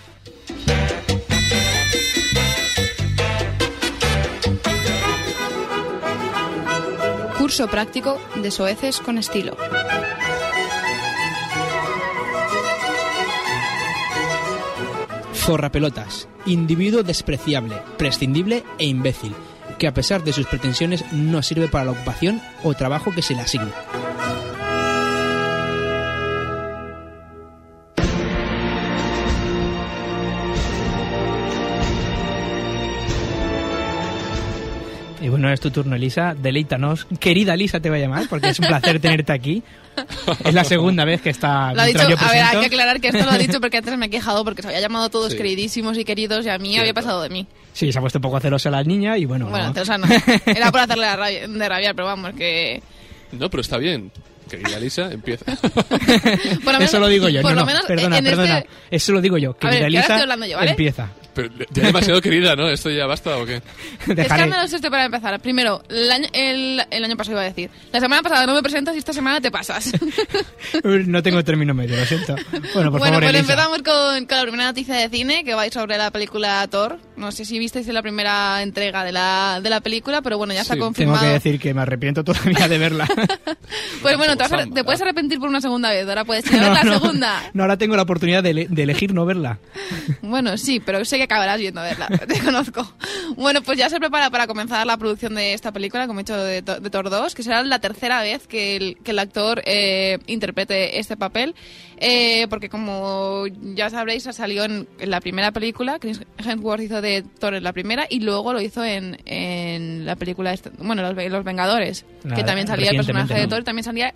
Curso práctico de soeces con estilo. Zorrapelotas, individuo despreciable, prescindible e imbécil, que a pesar de sus pretensiones no sirve para la ocupación o trabajo que se le asigne. Y bueno, es tu turno, Elisa. Deleítanos. Querida Elisa te voy a llamar, porque es un placer tenerte aquí. Es la segunda vez que está Lo ha dicho, mientras yo a ver, hay presento. que aclarar que esto lo ha dicho porque antes me he quejado porque se había llamado a todos Sí. queridísimos y queridos y a mí había pasado de mí. Sí, se ha puesto un poco celosa la niña y bueno... Bueno, no. celosa no. Era por hacerle de rabiar, pero vamos, que... No, pero está bien. Querida Lisa, empieza. Por lo menos- Eso lo digo yo. por No, lo no, menos perdona. en este- Eso lo digo yo. A ver, Querida que ahora Elisa, estoy hablando yo, ¿vale? empieza. Pero ya demasiado querida, ¿no? ¿Esto ya basta o qué? ¿Qué Dejaré... escándalos este para empezar? Primero, el año pasado iba a decir. La semana pasada no me presentas y esta semana te pasas. No tengo término medio, lo siento. Bueno, por favor, pues Elisa. empezamos con la primera noticia de cine que va a ir sobre la película Thor. No sé si visteis la primera entrega de la película, pero bueno, ya está Sí, Tengo confirmado. que decir que me arrepiento todavía de verla. Pues bueno, Samba, te puedes ¿verdad? arrepentir por una segunda vez. Ahora puedes ir a ver la segunda. No, ahora tengo la oportunidad de elegir no verla. Bueno, sí, pero sé que acabarás yendo a verla. Te conozco. Bueno, pues ya se prepara para comenzar la producción de esta película, como he dicho, de Thor 2, que será la tercera vez que el actor interprete este papel. Porque como ya sabréis, salió en la primera película. Chris Hemsworth hizo de Thor en la primera y luego lo hizo en la película, Los Vengadores, Nada, que también salía el personaje de recientemente, Thor y también salía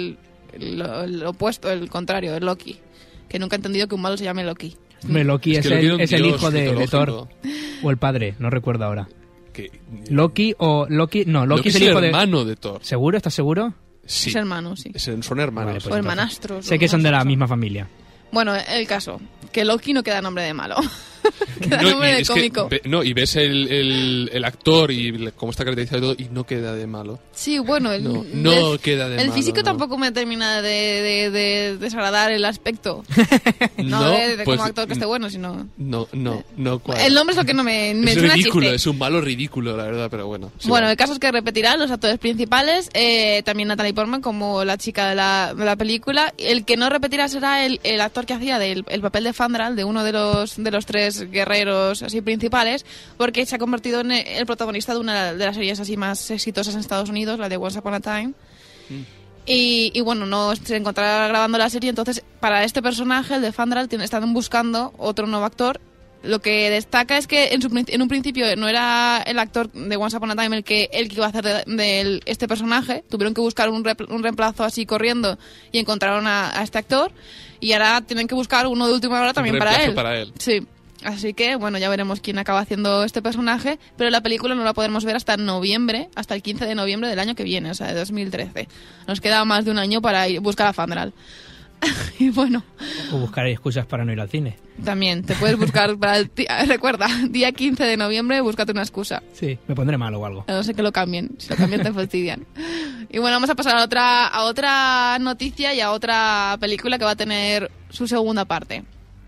el opuesto, el contrario, el Loki. Que nunca he entendido que un malo se llame Loki. Hombre, Loki es, que Loki era un es el dios hijo de Thor. mitológico. O el padre, no recuerdo ahora. Que- Loki no, Loki es el el hijo de... hermano de Thor. ¿Seguro? ¿Estás seguro? Sí. Es hermano, sí. Son hermanos. Vale, pues O entonces. hermanastros. Sé o que son de la hermanos. misma familia. Bueno, el caso, que Loki no queda nombre de malo. Queda No, nombre y de es que cómico. y ves el actor y cómo está caracterizado y todo y no queda de malo. Sí, bueno, No queda de el malo, físico no. tampoco me termina de desagradar el aspecto. No, No, de pues, como actor que esté bueno, sino... No cuadra. El nombre es lo que no me es suena ridículo, chiste. es un malo ridículo, la verdad, pero bueno. sí, Bueno, vale. el caso es que repetirán los actores principales, también Natalie Portman como la chica de la película. El que no repetirá será el actor que hacía el papel de Fandral, de uno de los tres guerreros así principales, porque se ha convertido en el protagonista de una de las series así más exitosas en Estados Unidos, la de Once Upon a Time. Y bueno, no se encontrará grabando la serie, entonces para este personaje, el de Fandral, están buscando otro nuevo actor. Lo que destaca es que en un principio no era el actor de Once Upon a Time el que iba a hacer de este personaje. Tuvieron que buscar un reemplazo así corriendo y encontraron a este actor. Y ahora tienen que buscar uno de última hora también para reemplazo él. para él. Sí. Así que, bueno, ya veremos quién acaba haciendo este personaje. Pero la película no la podremos ver hasta noviembre, hasta el 15 de noviembre del año que viene, o sea, de 2013. Nos queda más de un año para ir buscar a Fandral. Y bueno, O buscar excusas para no ir al cine. también te puedes buscar para recuerda, día 15 de noviembre, búscate una excusa. Sí, me pondré malo o algo. A no sé que lo cambien, si lo cambian te fastidian. Y bueno, vamos a pasar a otra noticia y a otra película que va a tener su segunda parte.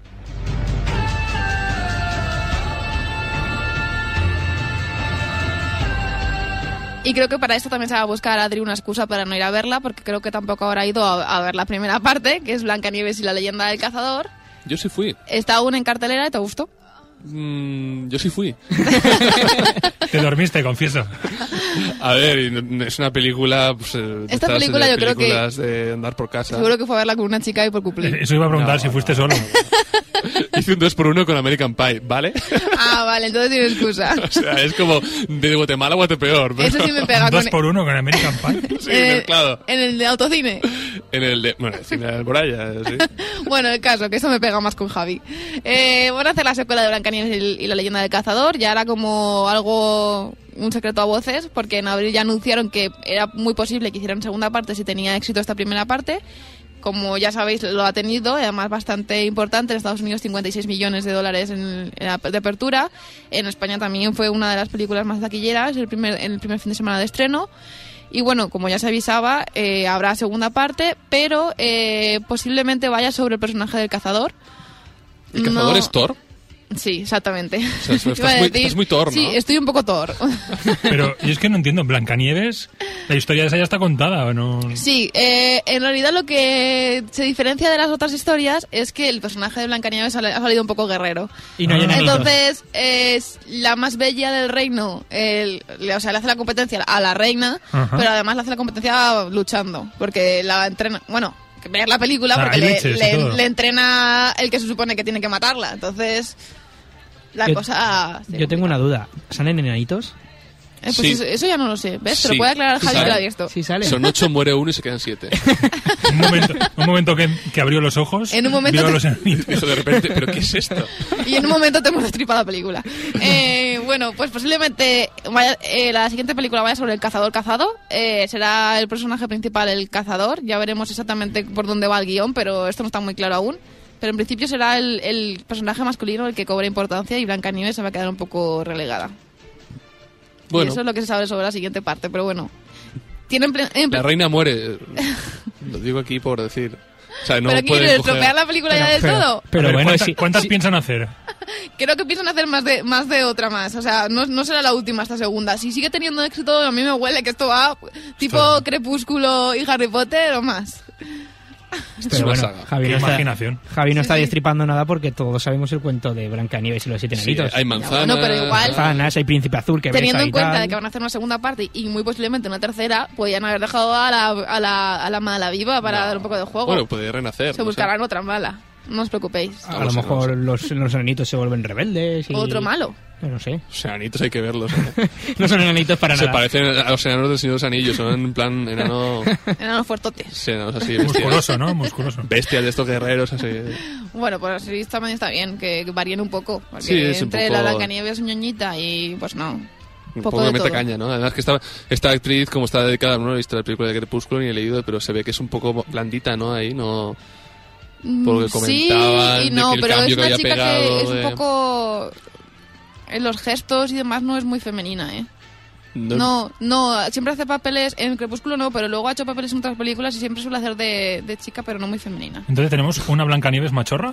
Y creo que para esto también se va a buscar a Adri una excusa para no ir a verla, porque creo que tampoco habrá ido a ver la primera parte, que es Blancanieves y la leyenda del cazador. Yo sí fui. Está aún en cartelera y te gustó. Yo sí fui. Te dormiste, confieso. A ver, y es una película... Pues, Esta estas película de yo creo que- películas de andar por casa. Seguro que fue a verla con una chica y por cumplir. Eso iba a preguntar No, si fuiste solo. Hice un 2x1 con American Pie, ¿vale? Ah, vale, entonces tiene excusa. O sea, es como de Guatemala a Guatepeor. pero- Eso sí me pega Un con 2x1 con American Pie. Sí, mezclado. en el de autocine. En el de... Bueno, el cine de Alboraya, sí. Bueno, el caso, que eso me pega más con Javi. Van a hacer la secuela de Blancanieves y la leyenda del cazador. Ya era como algo... un secreto a voces, porque en abril ya anunciaron que era muy posible que hicieran segunda parte si tenía éxito esta primera parte. Como ya sabéis, lo ha tenido, además bastante importante. En Estados Unidos, $56 millones en la de apertura. En España también fue una de las películas más taquilleras en el primer fin de semana de estreno. Y bueno, como ya se avisaba, habrá segunda parte, pero posiblemente vaya sobre el personaje del cazador. ¿El cazador es Thor? Sí, exactamente. O sea, estás muy Thor, ¿no? Sí, estoy un poco Thor. Pero yo es que no entiendo, Blancanieves, ¿la historia de esa ya está contada o no? Sí, en realidad lo que se diferencia de las otras historias es que el personaje de Blancanieves ha salido un poco guerrero. Y no hay enanitos. Entonces, es la más bella del reino, le hace la competencia a la reina, Ajá. pero además le hace la competencia luchando, porque la entrena... Bueno, que veas la película, porque hay leches y todo. le entrena el que se supone que tiene que matarla. Entonces, cosa... Yo tengo una duda. ¿Salen enanitos? Pues Sí. eso ya no lo sé. ¿Ves? Te Sí. lo puede aclarar Sí Javi, que sale. lo ha visto. Sí, salen. Son 8, muere 1 y se quedan 7. Un momento que abrió los ojos, En un momento vio a te- los enanitos. Dijo de repente, ¿pero qué es esto? Y en un momento te hemos destripado la película. Bueno, pues posiblemente la siguiente película vaya sobre el cazador cazado. Será el personaje principal el cazador. Ya veremos exactamente por dónde va el guión, pero esto no está muy claro aún. Pero en principio será el personaje masculino el que cobra importancia y Blancanieves se va a quedar un poco relegada. Bueno, Y eso es lo que se sabe sobre la siguiente parte, pero bueno. la reina muere. Lo digo aquí por decir. O sea, no ¿Pero pueden quieres coger... estropear la película ya del todo? Pero A ver, bueno, ¿cuántas sí. piensan hacer? Creo que piensan hacer más de otra más. O sea, no será la última esta segunda. Si sigue teniendo éxito, a mí me huele que esto va tipo Crepúsculo y Harry Potter o más. Es Pero una bueno, saga. Javi Qué no, imaginación. Javi no está sí. destripando nada porque todos sabemos el cuento de Blancanieves y los 7 Sí, enanitos. hay manzanas. bueno, pero igual- Manzanas, hay príncipe azul que Teniendo besa en y cuenta tal. de que van a hacer una segunda parte y muy posiblemente una tercera, podían haber dejado a la mala viva para dar un poco de juego. Bueno, puede renacer. Se no sé. buscarán otra mala. No os preocupéis. A No lo lo sé, mejor no los enanitos se vuelven rebeldes. Y... Otro malo. No sé. Los enanitos hay que verlos. No son enanitos para Se nada. parecen a los enanos del Señor de los Anillos. Son en plan enano... Eran los fuertotes. enanos así, bestias. Musculoso, ¿no? Musculoso. Bestias de estos guerreros así. Bueno, pues así también está bien, que varíen un poco. Porque Sí, es un entre poco- la Blancanieves ñoñita y pues no. Un Poco poco de que mete todo. caña, ¿no? Además que esta actriz, como está dedicada, no he visto la película de Crepúsculo ni he leído, pero se ve que es un poco blandita, ¿no? Ahí no... Por lo que comentaban, sí y de no, que el pero es cambio que una había chica pegado que es de- un poco... En los gestos y demás no es muy femenina, ¿eh? No, siempre hace papeles, en Crepúsculo no, pero luego ha hecho papeles en otras películas y siempre suele hacer de chica, pero no muy femenina. Entonces tenemos una Blancanieves machorra.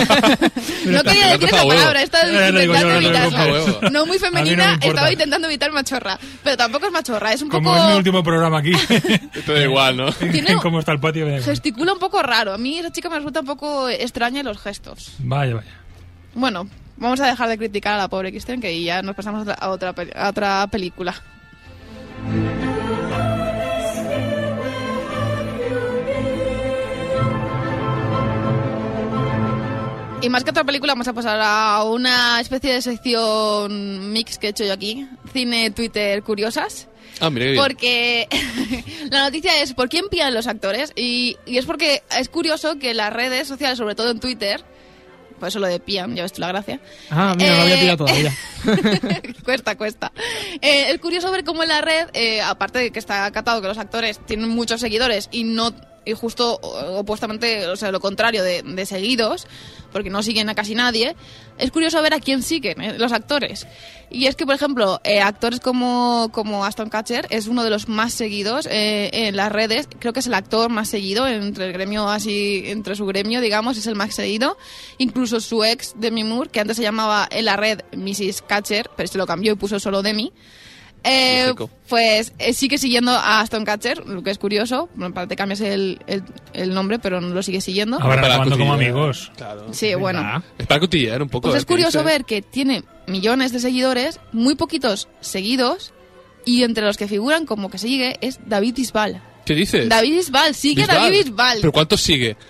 No quería decir esa huevo. palabra, estaba Lo digo yo, intentando no te evitarla. preocupes. No muy A mí no femenina, me importa. estaba intentando evitar machorra, pero tampoco es machorra, es un Como poco... es mi último programa aquí. Te da igual, ¿no? Tiene- ¿Cómo está el patio? Me da igual. Gesticula un poco raro, a mí esa chica me resulta un poco extraña en los gestos. Vaya, vaya. Bueno, vamos a dejar de criticar a la pobre Kristen, que ya nos pasamos a otra película. Y más que otra película, vamos a pasar a una especie de sección mix que he hecho yo aquí. Cine, Twitter, curiosas. Ah, mira qué bien. Porque la noticia es ¿por quién pillan los actores? Y es porque es curioso que las redes sociales, sobre todo en Twitter, por eso lo de pillan, ya ves tú la gracia. Ah, mira, no lo había pillado todavía. Cuesta. Es curioso ver cómo en la red, aparte de que está acatado que los actores tienen muchos seguidores y justo opuestamente, o sea, lo contrario de seguidos, porque no siguen a casi nadie, es curioso ver a quién siguen los actores. Y es que, por ejemplo, actores como Ashton Kutcher es uno de los más seguidos en las redes. Creo que es el actor más seguido entre el gremio, así, entre su gremio, digamos, es el más seguido. Incluso su ex, Demi Moore, que antes se llamaba en la red Mrs. Kutcher, pero se lo cambió y puso solo Demi. Lógico. Pues sigue siguiendo a Ashton Kutcher, lo que es curioso. Bueno, para te cambias el nombre, pero no lo sigue siguiendo. Ahora Para acabando como cotillear. amigos. Claro. Sí, bueno. Venga. Es para cotillear un poco. Pues a es ver qué curioso dice. ver que tiene millones de seguidores, muy poquitos seguidos, y entre los que figuran como que sigue es David Bisbal. ¿Qué dices? David Bisbal, sigue Bisbal. David Bisbal. ¿Pero cuántos sigue?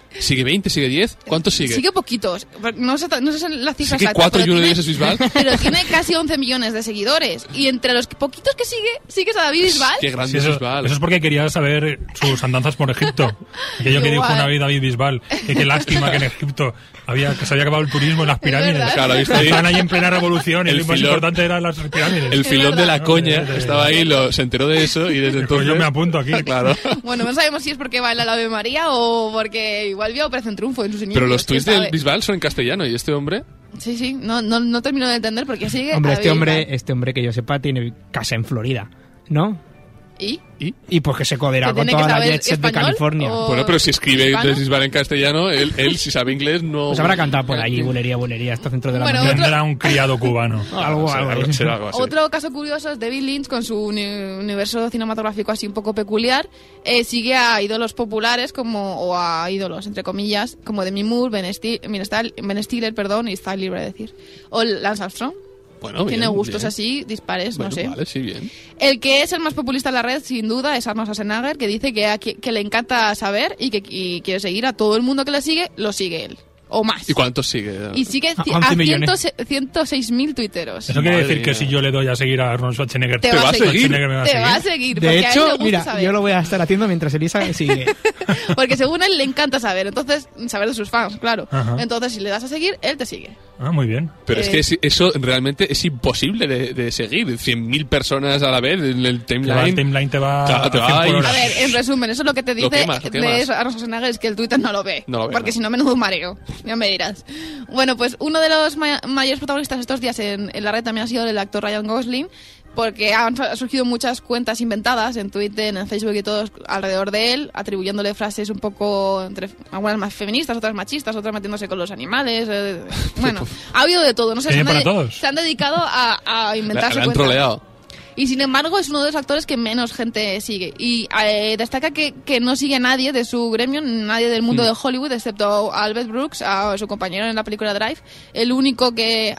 ¿Sigue 20? ¿Sigue 10? ¿Cuántos sigue? Sigue poquitos. No sé la cifra ¿Sigue exacta. 4 y pero uno de tiene- ellos es Bisbal? Pero tiene casi 11 millones de seguidores. Y entre los poquitos que sigues a David Bisbal. Qué grande Sí, es eso, Bisbal. eso es porque quería saber sus andanzas por Egipto. Aquello que dijo Igual. una vez David Bisbal, que qué lástima que en Egipto que se había acabado el turismo en las pirámides. verdad. Claro, ¿viste ahí? Estaban ahí en plena revolución y El lo más filón. importante eran las pirámides. El filón de la verdad. coña No, estaba ahí, se enteró de eso y desde Pues entonces... yo me apunto aquí. Claro. Bueno, no sabemos si es porque baila la Ave María o porque igual vio Operación Triunfo en sus inicios. Pero los ¿quién tweets del sabe? Bisbal son en castellano y este hombre... Sí, no termino de entender porque sigue. Hombre, a este David hombre, Bisbal. este hombre que yo sepa tiene casa en Florida, ¿no? ¿Y? Y pues que se coderá ¿Que con tiene toda que la saber jet set de español California. o- Bueno, pero si escribe ¿Hispano? de Bisbal en castellano, él si sabe inglés no... Pues habrá cantado por allí, bulería, está centro de la Bueno, mañana. Tendrá un criado cubano. Algo así. Será algo así. Otro caso curioso es David Lynch con su universo cinematográfico así un poco peculiar. Sigue a ídolos populares o a ídolos, entre comillas, como Demi Moore, Ben Stiller, y está libre de decir. O Lance Armstrong. Bueno, Tiene bien, gustos bien. así, dispares, Bueno, no sé. Vale, sí, bien. El que es el más populista en la red, sin duda, es Arnold Schwarzenegger, que dice que le encanta saber y quiere seguir a todo el mundo que le sigue, lo sigue él. O más. ¿Y cuántos sigue? Y sigue a 11 millones. 106.000 tuiteros. Eso quiere Madre decir que mía. si yo le doy a seguir a Arnold Schwarzenegger, Te va a seguir. Schwarzenegger me va a Te seguir. va a seguir. porque De a él le hecho, gusta mira, saber. yo lo voy a estar haciendo mientras Elisa sigue. Porque según él le encanta saber. Entonces, saber de sus fans, claro. Ajá. Entonces, si le das a seguir, él te sigue. Ah, muy bien. Pero es que eso realmente es imposible de seguir. 100.000 personas a la vez en el El timeline. timeline te va Claro, a te 100 va por ahí. hora. A ver, en resumen, eso es lo que te Lo dice quemas, lo de quemas. Arnold Schwarzenegger, es que el Twitter no lo ve. No lo ve, porque no. si no, menudo mareo. Ya me dirás. Bueno, pues uno de los mayores protagonistas estos días en la red también ha sido el actor Ryan Gosling, porque han surgido muchas cuentas inventadas en Twitter, en Facebook y todos alrededor de él, atribuyéndole frases un poco, algunas más feministas, otras machistas, otras metiéndose con los animales. Bueno, ha habido de todo. No sé, Tiene para todos. se han dedicado a inventarse La han cuentas. troleado. Y sin embargo es uno de los actores que menos gente sigue. Y destaca que no sigue a nadie de su gremio, nadie del mundo de Hollywood, excepto a Albert Brooks, a su compañero en la película Drive, al único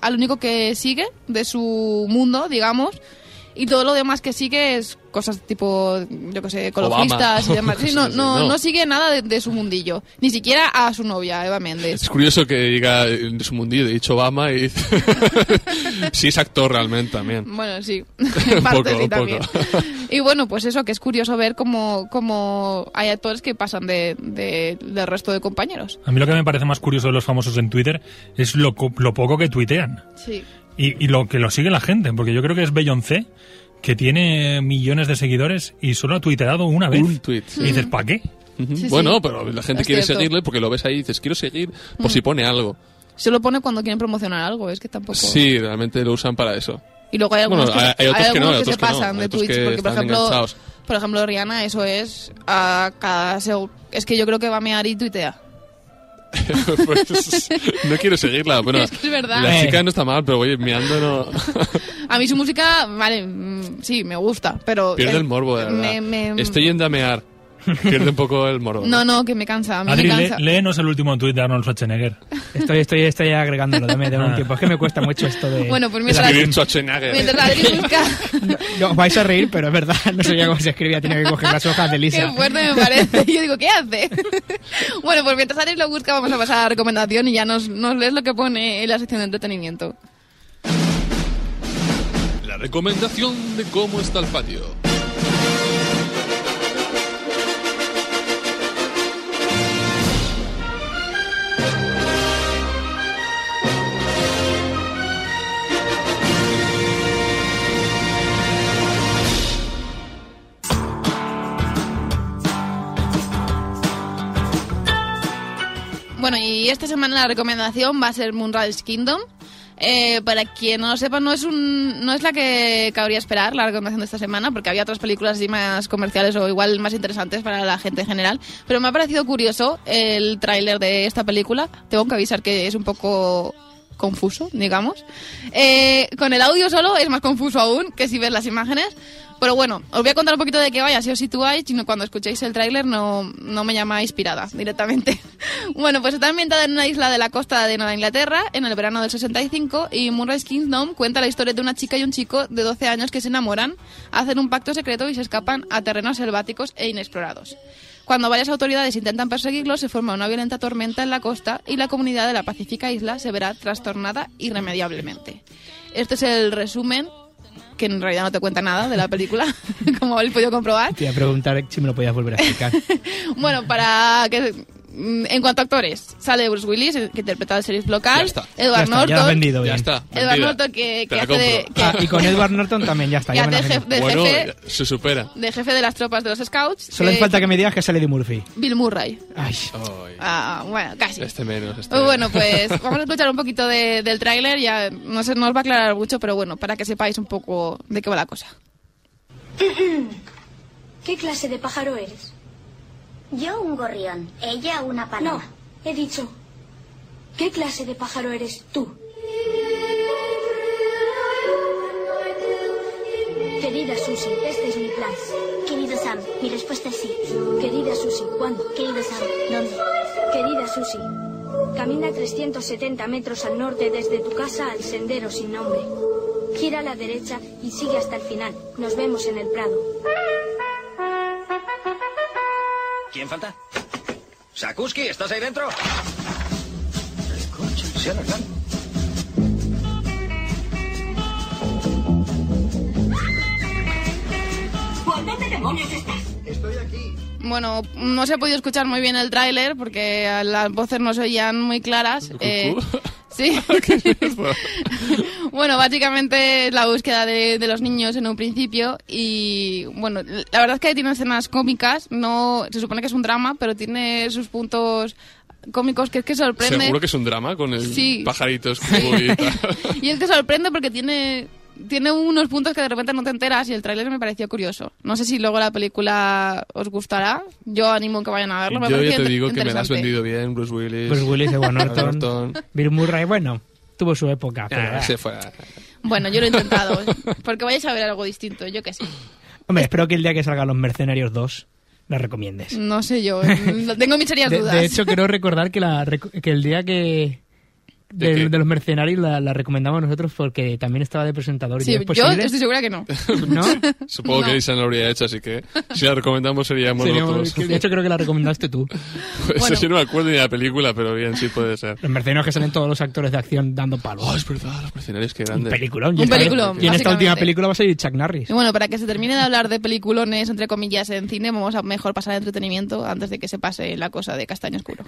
que sigue de su mundo, digamos. Y todo lo demás que sigue es cosas tipo, yo qué sé, ecologistas Obama. y demás. Sí, Cosas así, no. no sigue nada de su mundillo. Ni siquiera a su novia, Eva Méndez. Es curioso que diga de su mundillo, de dicho Obama, y dice... sí, es actor realmente también. Bueno, sí, en parte Poco, sí también. poco. Y bueno, pues eso, que es curioso ver cómo hay actores que pasan del resto de compañeros. A mí lo que me parece más curioso de los famosos en Twitter es lo poco que tuitean. Sí. Y lo que lo sigue la gente, porque yo creo que es Beyoncé, que tiene millones de seguidores y solo ha tuiteado una vez. Un tuit. Y dices, ¿para qué? Ujú. Sí, Bueno, sí. pero la gente Es quiere cierto. seguirle porque lo ves ahí y dices, quiero seguir por si pone algo. Se lo pone cuando quieren promocionar algo, es que tampoco... Sí, realmente lo usan para eso. Y luego hay algunos Bueno, que, hay otros que no, hay algunos que otros se que no, pasan hay de otros tweets, que porque están enganchados. por ejemplo Rihanna, eso es a cada es que yo creo que va a mear y tuitea. Pues, no quiero seguirla. Bueno, Es que es verdad. la chica no está mal, pero oye, meando no... A mí su música, vale, sí, me gusta, pero... Pierde el morbo, de verdad. Estoy yendo a mear. Pierde un poco el morbo. No, que me cansa, a mí Adri, me cansa. léenos el último tuit de Arnold Schwarzenegger. Estoy agregándolo, dame un tiempo. Es que me cuesta mucho esto de... Bueno, pues de la- mientras, Escribir Schwarzenegger. mientras Adri busca... No, vais a reír, pero es verdad. No sabía cómo se escribía. Tenía que coger las hojas de Qué Lisa. fuerte me parece. Yo digo, ¿qué hace? Bueno, pues mientras Alex lo busca, vamos a pasar a la recomendación y ya nos lees lo que pone en la sección de entretenimiento. La recomendación de cómo está el patio. Bueno, y esta semana la recomendación va a ser Moonrise Kingdom. Para quien no lo sepa, no es la que cabría esperar, la recomendación de esta semana, porque había otras películas así más comerciales o igual más interesantes para la gente en general. Pero me ha parecido curioso el tráiler de esta película. Tengo que avisar que es un poco confuso, digamos. Con el audio solo es más confuso aún que si ves las imágenes. Pero bueno, os voy a contar un poquito de qué vaya, si os situáis, sino cuando escuchéis el tráiler no me llama inspirada directamente. Bueno, pues está ambientada en una isla de la costa de Nueva Inglaterra, en el verano del 65, y Moonrise Kingdom cuenta la historia de una chica y un chico de 12 años que se enamoran, hacen un pacto secreto y se escapan a terrenos selváticos e inexplorados. Cuando varias autoridades intentan perseguirlo, se forma una violenta tormenta en la costa y la comunidad de la pacífica isla se verá trastornada irremediablemente. Este es el resumen, que en realidad no te cuenta nada de la película, como habéis podido comprobar. Te iba a preguntar si me lo podías volver a explicar. Bueno, para que... En cuanto a actores, sale Bruce Willis, que interpreta al sheriff local. Ya está. Edward Ya lo has Norton. vendido bien. Ya está. Edward vendida. Norton que Te la hace de... compro. Y con Edward Norton también, ya está. que ya me hace la de tengo. Bueno, jefe, se supera. de jefe de las tropas de los Scouts. Solo hace falta que me digas que sale de Murphy. Bill Murray. Ay, Ay, Bueno, casi. este menos. Bueno, pues vamos a escuchar un poquito del tráiler. Ya no os va a aclarar mucho, pero bueno, para que sepáis un poco de qué va la cosa. ¿Qué clase de pájaro eres? Yo un gorrión, ella una paloma. No, he dicho. ¿Qué clase de pájaro eres tú? Querida Susie, este es mi plan. Querido Sam, mi respuesta es sí. Querida Susie, ¿cuándo? Querido Sam, ¿dónde? Querida Susie, camina 370 metros al norte desde tu casa al sendero sin nombre. Gira a la derecha y sigue hasta el final. Nos vemos en el prado. ¿Quién falta? Sakuski, ¿estás ahí dentro? El coche se ha alargado. ¿Dónde demonios estás? Estoy aquí. Bueno, no se ha podido escuchar muy bien el tráiler porque las voces no se oían muy claras. Sí. Bueno, básicamente es la búsqueda de los niños en un principio y bueno, la verdad es que tiene escenas cómicas, no se supone que es un drama, pero tiene sus puntos cómicos que es que sorprende. Seguro que es un drama con el Sí. pajarito escudo y tal. Y es que sorprende porque tiene unos puntos que de repente no te enteras y el tráiler me pareció curioso. No sé si luego la película os gustará. Yo animo que vayan a verlo. Yo ya parece te digo que me la has interesante. vendido bien, Bruce Willis. Bruce Willis, Edward Norton, Norton. Bill Murray, bueno, tuvo su época. Pero, Se fue. Bueno, yo lo he intentado. Porque vayáis a ver algo distinto, yo qué sé. Hombre, espero que el día que salgan Los Mercenarios 2 la recomiendes. No sé yo, tengo mis serias dudas. De hecho, quiero recordar que el día que... De Los Mercenarios la recomendamos nosotros porque también estaba de presentador. Sí, ¿Es yo posible? estoy segura que no. ¿No? Supongo que Isa no lo habría hecho, así que si la recomendamos seríamos nosotros. De hecho, creo que la recomendaste tú. Pues Bueno. yo no me acuerdo ni de la película, pero bien, sí puede ser. Los Mercenarios que salen todos los actores de acción dando palos. Oh, es verdad, los mercenarios, qué Un grandes. peliculón. Un peliculón, Y en esta última básicamente. película va a salir Chuck Norris. Y bueno, para que se termine de hablar de peliculones, entre comillas, en cine, vamos a mejor pasar al entretenimiento antes de que se pase la cosa de castaño oscuro.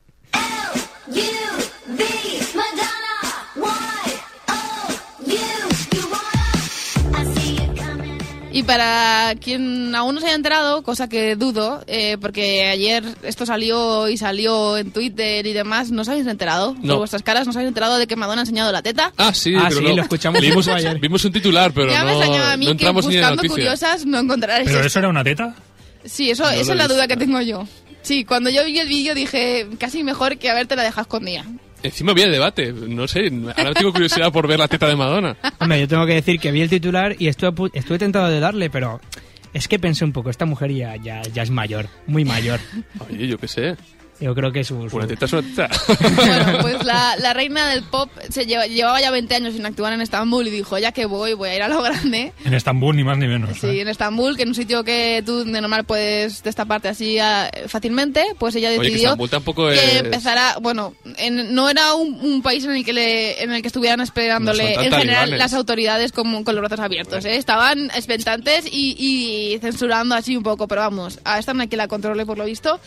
Y para quien aún no se haya enterado, cosa que dudo, porque ayer esto salió en Twitter y demás, ¿no os habéis enterado? No. Por vuestras caras, ¿no os habéis enterado de que Madonna ha enseñado la teta? Ah, sí, Ah, pero sí, no. lo escuchamos Vimos, ayer. vimos un titular, pero Ya me extrañaba a mí no que entramos ni en la buscando noticia. curiosas no encontrarais ¿Pero esto. eso era una teta? Sí, esa lo es he la duda visto. que tengo yo. Sí, cuando yo vi el vídeo dije, casi mejor que haberte la dejado escondida. Encima había debate, no sé, ahora tengo curiosidad por ver la teta de Madonna. Hombre, yo tengo que decir que vi el titular y estuve tentado de darle, pero es que pensé un poco, esta mujer ya es mayor, muy mayor. Oye, yo qué sé, Yo creo que su... una teta es una teta. Bueno, pues la reina del pop llevaba ya 20 años sin actuar en Estambul y dijo, ya que voy a ir a lo grande. En Estambul, ni más ni menos. Sí, en Estambul, que en un sitio que tú de normal puedes destaparte así fácilmente, pues ella Oye, que decidió Estambul tampoco que es... empezara, bueno, no era un país en el que estuvieran esperándole No son en tan general talibanes. las autoridades con los brazos abiertos, ¿eh? Estaban expectantes y censurando así un poco, pero vamos, a esta no hay que la controle por lo visto.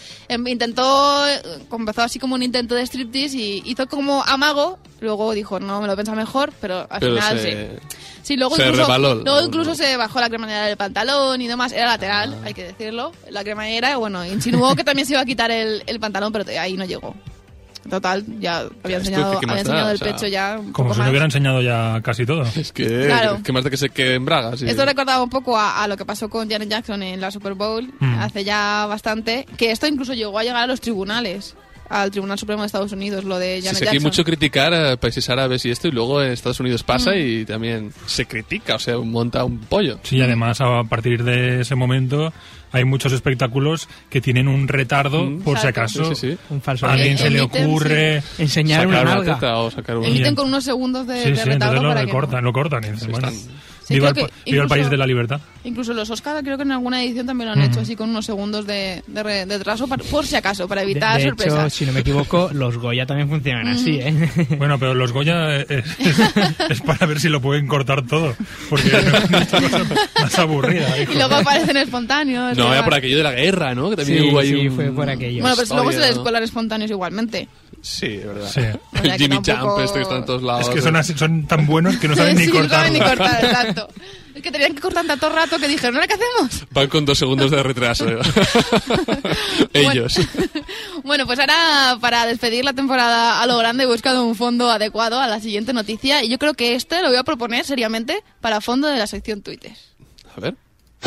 Empezó así como un intento de striptease y hizo como amago, luego dijo, no, me lo piensa mejor, pero al Pero final se- sí. Sí, luego se incluso, rebaló. luego incluso se bajó la cremallera del pantalón y demás. Era lateral, hay que decirlo. La cremallera, bueno, insinuó que también se iba a quitar el pantalón, pero ahí no llegó. Total, ya había Esto, enseñado, ¿qué más había enseñado da? el O sea, pecho ya un Como poco si más. le hubiera enseñado ya casi todo. Es que, Claro. que más de que se quede en braga. Sí. Esto recordaba un poco a lo que pasó con Janet Jackson en la Super Bowl hace ya bastante, que esto incluso llegó a llegar a los tribunales, al Tribunal Supremo de Estados Unidos, lo de Sí, Janet sí, aquí hay Jackson. mucho criticar a países árabes y esto, y luego en Estados Unidos pasa y también se critica, o sea, monta un pollo. Sí, además a partir de ese momento hay muchos espectáculos que tienen un retardo por si Exacto. acaso Sí, sí, sí. Un falso. a alguien se le Emiten, ocurre... Enseñar una Sacar una nalga. teta o sacar un... Emiten con unos segundos de Sí, sí, retardo entonces para que lo cortan. Y dices, Sí, bueno, están- Sí, viva creo que viva el país incluso- de la libertad. Incluso los Oscar creo que en alguna edición también lo han hecho, así con unos segundos de retraso, por si acaso, para evitar de sorpresas. hecho, si no me equivoco, los Goya también funcionan así, ¿eh? Bueno, pero los Goya es para ver si lo pueden cortar todo, porque no es una cosa más aburrida. hijo. Y luego aparecen espontáneos. No, y era demás. por aquello de la guerra, ¿no? Que también Sí, hubo ahí sí, un... fue por aquello. Bueno, pues luego se les ¿no? cuelan espontáneos igualmente. Sí, es verdad. Sí. O sea, que Jimmy tampoco- Jump, este que está en todos lados. Es que son tan buenos que no saben ni Sí, no cortar. saben ni cortar, exacto. Es que tenían que cortar tanto rato que dijeron, ¿ahora qué hacemos? Van con 2 segundos de retraso. Ellos. Bueno, pues ahora para despedir la temporada a lo grande he buscado un fondo adecuado a la siguiente noticia y yo creo que este lo voy a proponer seriamente para fondo de la sección Twitter. A ver.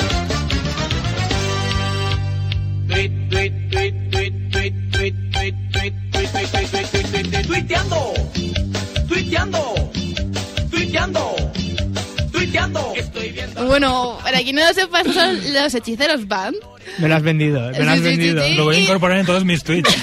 Tuiteando, tuiteando, tuiteando, tuiteando. Estoy viendo. Bueno, para quien no lo sepa, estos son los Hechiceros Band. Me lo has vendido, me lo has Sí, sí, sí, vendido. sí. Lo voy a incorporar en todos mis tweets.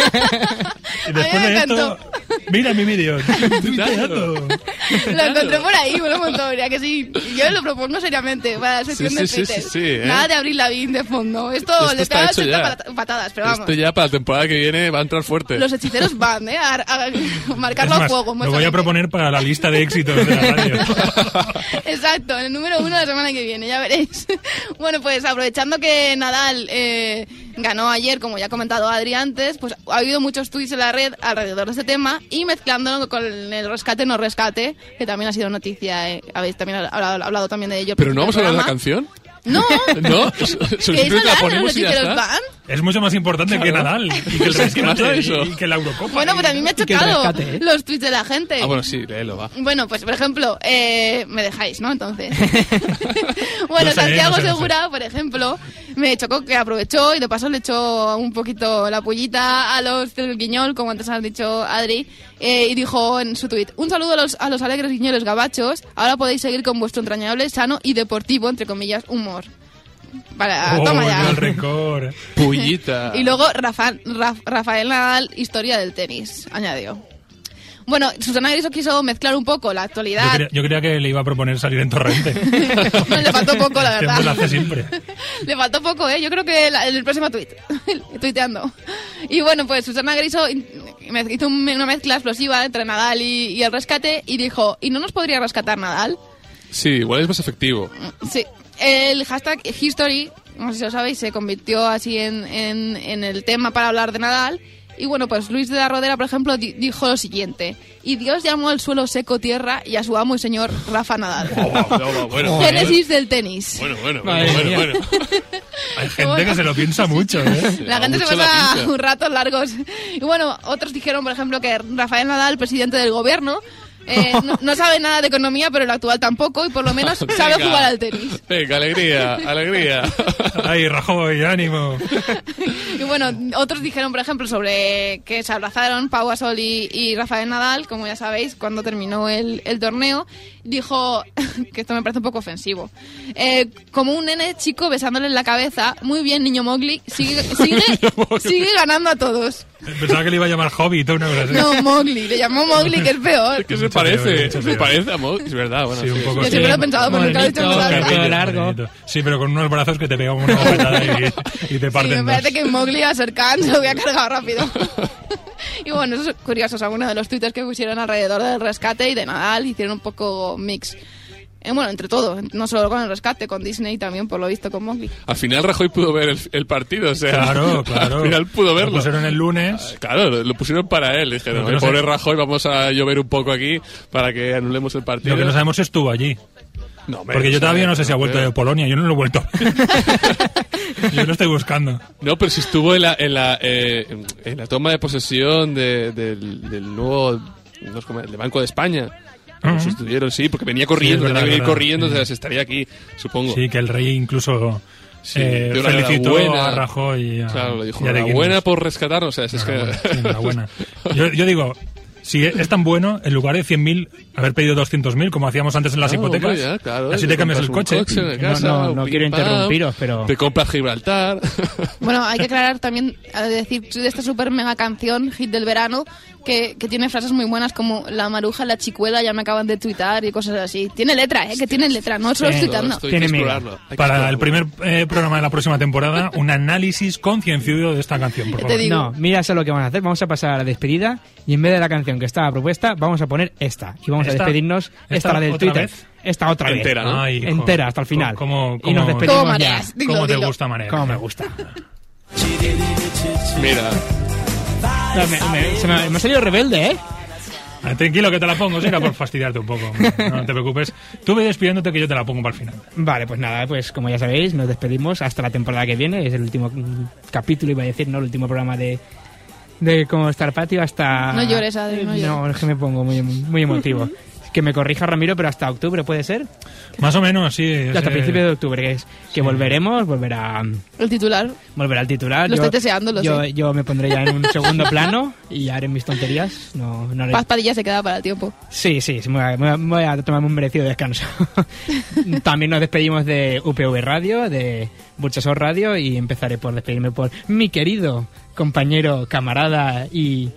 Y después me de esto, encantó. mira mi vídeo. Tuiteando. Lo encontré por ahí, me lo montó, ya que sí. Yo lo propongo seriamente para la sección Sí, de sí, sí, Twitter. sí, sí, ¿eh? Nada de Avril Lavigne de fondo. Esto le está pega hecho 80 ya. patadas, pero vamos. Esto ya para la temporada que viene va a entrar fuerte. Los Hechiceros Band, marcarlo Es a más, fuego. lo voy a proponer para la lista de éxitos de la radio. Exacto, el número 1 la semana que viene, ya veréis. Bueno, pues aprovechando que Nadal ganó ayer, como ya ha comentado Adri antes, pues ha habido muchos tweets en la red alrededor de este tema y mezclándolo con el rescate no rescate, que también ha sido noticia, habéis también hablado también de ello. Pero no vamos a hablar de la canción. canción. No, ¿No? que Simplemente la es los ponemos y ya Hechiceros está. Band. Es mucho más importante que Nadal y que el ¿Qué más da rescate eso? y que la Eurocopa. Bueno, pues a mí me ha que el chocado rescate, ¿eh? los tweets de la gente. Ah, bueno, sí, léelo, va. Bueno, pues por ejemplo, me dejáis, ¿no? Entonces. Bueno, No sé, Santiago no sé. Segura, por ejemplo, me chocó que aprovechó y de paso le echó un poquito la pullita a los del Guiñol, como antes has dicho Adri, y dijo en su tuit: un saludo a los alegres guiñoles gabachos, ahora podéis seguir con vuestro entrañable, sano y deportivo, entre comillas, humor. Para, toma ya. El rencor. Pullita. Y luego Rafael Nadal, historia del tenis, añadió. Bueno, Susana Griso quiso mezclar un poco la actualidad. Yo creía que le iba a proponer salir en Torrente. Le faltó poco, la Siempre lo verdad. hace siempre. Le faltó poco, ¿eh? Yo creo que en el próximo tuiteando. Y bueno, pues Susana Griso hizo una mezcla explosiva entre Nadal y el rescate y dijo: ¿y no nos podría rescatar Nadal? Sí, igual es más efectivo. Sí. El hashtag History, no sé si lo sabéis, se convirtió así en el tema para hablar de Nadal. Y bueno, pues Luis de la Rodera, por ejemplo, dijo lo siguiente: y Dios llamó al suelo seco tierra y a su amo y señor Rafa Nadal. Bueno, Génesis del tenis. bueno. Hay gente que se lo piensa mucho, ¿eh? La gente se mucho la pasa pinta. un rato largos. Y bueno, otros dijeron, por ejemplo, que Rafael Nadal, presidente del gobierno, no sabe nada de economía, pero el actual tampoco, y por lo menos sabe Venga. jugar al tenis. Venga, alegría. Ay, Rajoy, ánimo. Y bueno, otros dijeron, por ejemplo, sobre que se abrazaron Pau Gasol y Rafael Nadal, como ya sabéis, cuando terminó el torneo. Dijo, que esto me parece un poco ofensivo, como un nene chico besándole en la cabeza: muy bien, niño Mowgli, sigue ganando a todos. Pensaba que le iba a llamar Hobbit o una cosa así. No, Mowgli, le llamó Mowgli, que es peor. Que se Mucho parece, peor, mucho se peor. parece a Mo, es verdad, bueno. Sí, un poco Yo sí. siempre lo he pensado, pero nunca lo he dicho en voz Bonito, alta. cabello largo. Bonito. Sí, pero con unos brazos que te pegan una bofetada y te Sí, parten me parece dos. que Mowgli a Ser Khan se lo voy a cargar rápido. Y bueno, esos curiosos, algunos de los twitters que pusieron alrededor del rescate y de Nadal hicieron un poco mix. Bueno, entre todo, no solo con el rescate, con Disney también, por lo visto, con Mowgli. Al final Rajoy pudo ver el partido, o sea... Claro. Al final pudo verlo. Lo pusieron el lunes. Claro, lo pusieron para él. Dijeron: Lo que no pobre sé- Rajoy, vamos a llover un poco aquí para que anulemos el partido. Lo que no sabemos si estuvo allí. No, hombre, Porque yo todavía no sé si ha creo. vuelto de Polonia. Yo no lo he vuelto. Yo lo estoy buscando. No, pero si estuvo en la toma de posesión del nuevo... No sé cómo, del Banco de España. Ujú. Se estuvieron, sí, porque venía corriendo, Sí, es verdad, tenía que venir verdad. corriendo, Sí. o sea, se estaría aquí, supongo. Sí, que el rey incluso Sí, dio una felicitó enhorabuena. a Rajoy y a, Claro, le dijo: y a De enhorabuena Guindos. por rescatarnos. O sea, es que... Enhorabuena, sí, enhorabuena. Yo digo, si es tan bueno, en lugar de 100.000, haber pedido 200.000, como hacíamos antes en las Claro, hipotecas, hombre, ya, claro, así te cambias el compras un coche. de casa, No un quiero pim, pam, interrumpiros, pero... Te compras Gibraltar. Bueno, hay que aclarar también, a decir de esta super mega canción, hit del verano, que tiene frases muy buenas como la maruja, la chicuela, ya me acaban de tuitar y cosas así. Tiene letra, que tiene letra, no solo tuitando. Tiene Para el primer programa de la próxima temporada, un análisis concienciudo de esta canción, por favor. No, mira eso lo que vamos a hacer. Vamos a pasar a la despedida y en vez de la canción que estaba propuesta, vamos a poner esta. Y vamos a despedirnos. Esta la del otra Twitter. vez? Esta otra vez. Entera, ¿no? Ay, entera, hasta el final. ¿Cómo y nos despedimos ¿Cómo ya. mareas? Dilo, ¿Cómo te dilo. gusta, Manera? Cómo me gusta. Mira, Me ha salido rebelde, ¿eh? Tranquilo que te la pongo, era por fastidiarte un poco. No te preocupes. Tú ve despidiéndote que yo te la pongo para el final. Vale, pues nada, pues como ya sabéis, nos despedimos hasta la temporada que viene. Es el último capítulo, iba a decir, ¿no? El último programa de Cómo Estar Patio hasta... No llores, Adri, no llores. No, es que me pongo muy emotivo. Que me corrija Ramiro, pero hasta octubre, ¿puede ser? Más o menos, sí. Hasta principios de octubre, que volverá El titular. Volverá al titular. Lo estoy deseando, lo sé. Yo me pondré ya en un segundo plano y ya haré mis tonterías. No haré... Paz Padilla se queda para el tiempo. Sí, me voy a tomarme un merecido descanso. También nos despedimos de UPV Radio, de Burchasor Radio y empezaré por despedirme por mi querido compañero, camarada y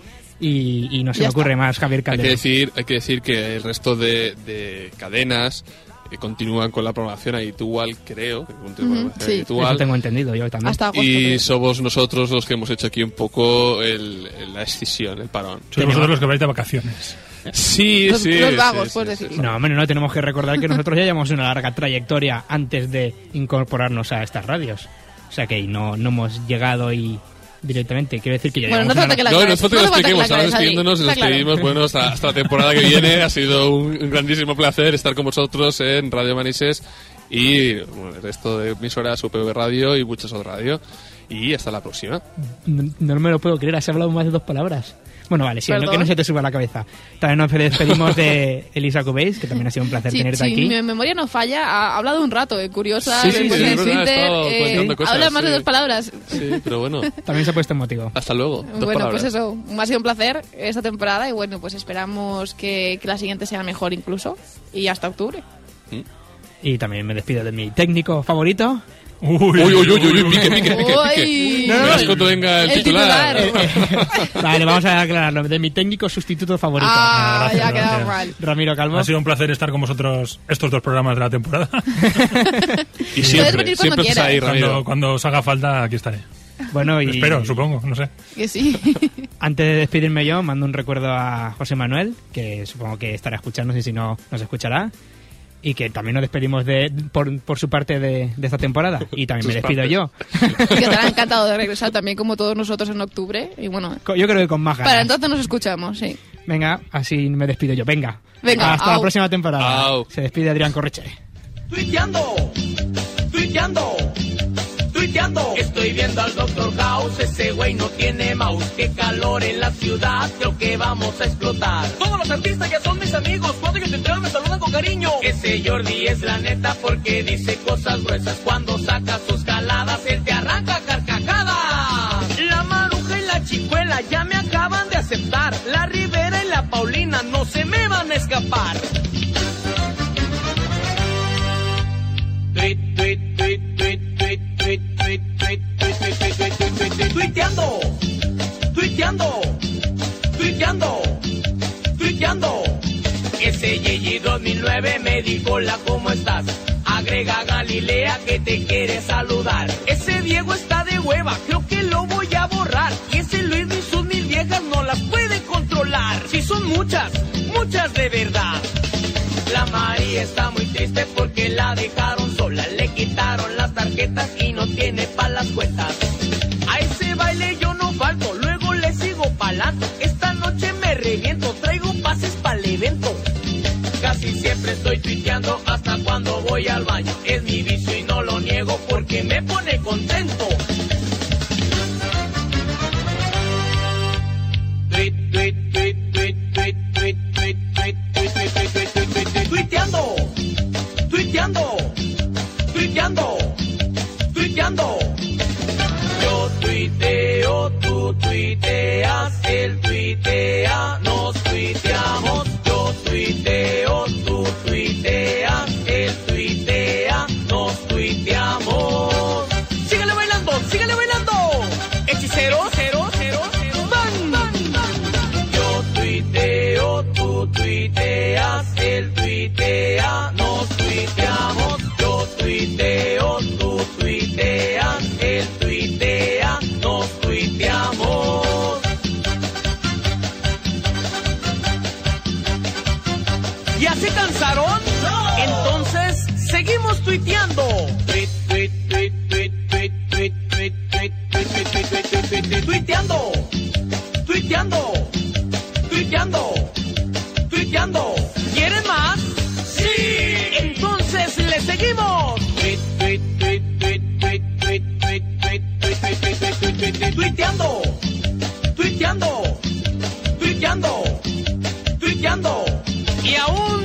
no se me ocurre más, Javier Calderón. hay que decir que el resto de cadenas continúan con la programación habitual, creo. Que continúan con la programación habitual. Eso tengo entendido yo también. Hasta agosto, y creo. somos nosotros los que hemos hecho aquí un poco la escisión, el parón. Sois vosotros los que vais de vacaciones. Sí, los vagos, sí, puedes sí, decir. No, no tenemos que recordar que nosotros ya llevamos una larga trayectoria antes de incorporarnos a estas radios. O sea que no hemos llegado directamente, quiero decir que ya Bueno, no llevamos falta que la No aclares. falta que lo No falta que la expliquemos, ahora aclares, Adri. despidiéndonos, Está claro. despedimos, bueno, hasta la temporada que viene. Ha sido un grandísimo placer estar con vosotros en Radio Manises y bueno, el resto de emisoras, UPV Radio y muchas otras radio. Y hasta la próxima. No me lo puedo creer, has hablado más de 2 palabras. Bueno, vale, sí, ¿Perdón? que no se te suba a la cabeza. También nos despedimos de Elisa Cubéis, que también ha sido un placer tenerte Sí, aquí. mi memoria no falla, ha hablado un rato, curiosa, Sí, en es verdad, Twitter, he estado contando cosas, habla más de sí. 2 palabras. Sí, pero bueno, También se ha puesto emotivo. hasta luego. Dos Bueno, palabras. pues eso, ha sido un placer esta temporada y bueno, pues esperamos que la siguiente sea mejor incluso y hasta octubre. Y también me despido de mi técnico favorito. Uy, pique. Uy. Verás cuando venga el titular. Vale, vamos a aclararlo. De mi técnico sustituto favorito. Ah, ya ha quedado gracias. mal. Ramiro Calvo. Ha sido un placer estar con vosotros estos 2 programas de la temporada. Y Puedes venir cuando siempre estás ahí, quieras. Ramiro. Cuando os haga falta, aquí estaré. Bueno, y Espero, supongo, no sé. Que sí. antes de despedirme yo, mando un recuerdo a José Manuel, que supongo que estará escuchando y si no, nos escuchará. Y que también nos despedimos por su parte de esta temporada. Y también me despido yo. Que te ha encantado de regresar también como todos nosotros en octubre y bueno, Yo creo que con más ganas. para entonces nos escuchamos, sí. Venga, así me despido yo. Venga. Venga, Hasta la au. próxima temporada. Au. Se despide Adrián Correche. Tuiteando, estoy viendo al Dr. House, ese güey no tiene mouse, qué calor en la ciudad, creo que vamos a explotar. Todos los artistas ya son mis amigos, cuando yo te entrego me saludan con cariño. Ese Jordi es la neta porque dice cosas gruesas, cuando saca sus caladas él te arranca carcajadas. La Maruja y la Chicuela ya me acaban de aceptar, la Rivera y la Paulina no se me van a escapar. Tuiteando. Ese Gigi 2009 me dijo hola, ¿cómo estás? Agrega Galilea que te quiere saludar. Ese Diego está de hueva, creo que lo voy a borrar. Y ese Luis ni sus 1000 viejas no las puede controlar. Si son muchas de verdad. La María está muy triste porque la dejaron sola. Le quitaron las tarjetas y no tiene pa' las cuentas. A ese baile yo no falto, luego le sigo pa'lante. Esta noche me reviento, traigo pases pa'l evento. Casi siempre estoy tuiteando hasta cuando voy al baño. Es mi vicio y no lo niego porque me pone contento. Tuiteando. Yo tuiteo, tú tuiteas, él tuitea, nos tuiteamos. Yo tuiteo, tú tuiteas, él tuitea, nos tuiteamos. Sígale bailando, hechicero, van. Yo tuiteando. Tuiteando. Tuiteando. ¿Quieren más? ¡Sí! Entonces le seguimos. Tuiteando. Y aún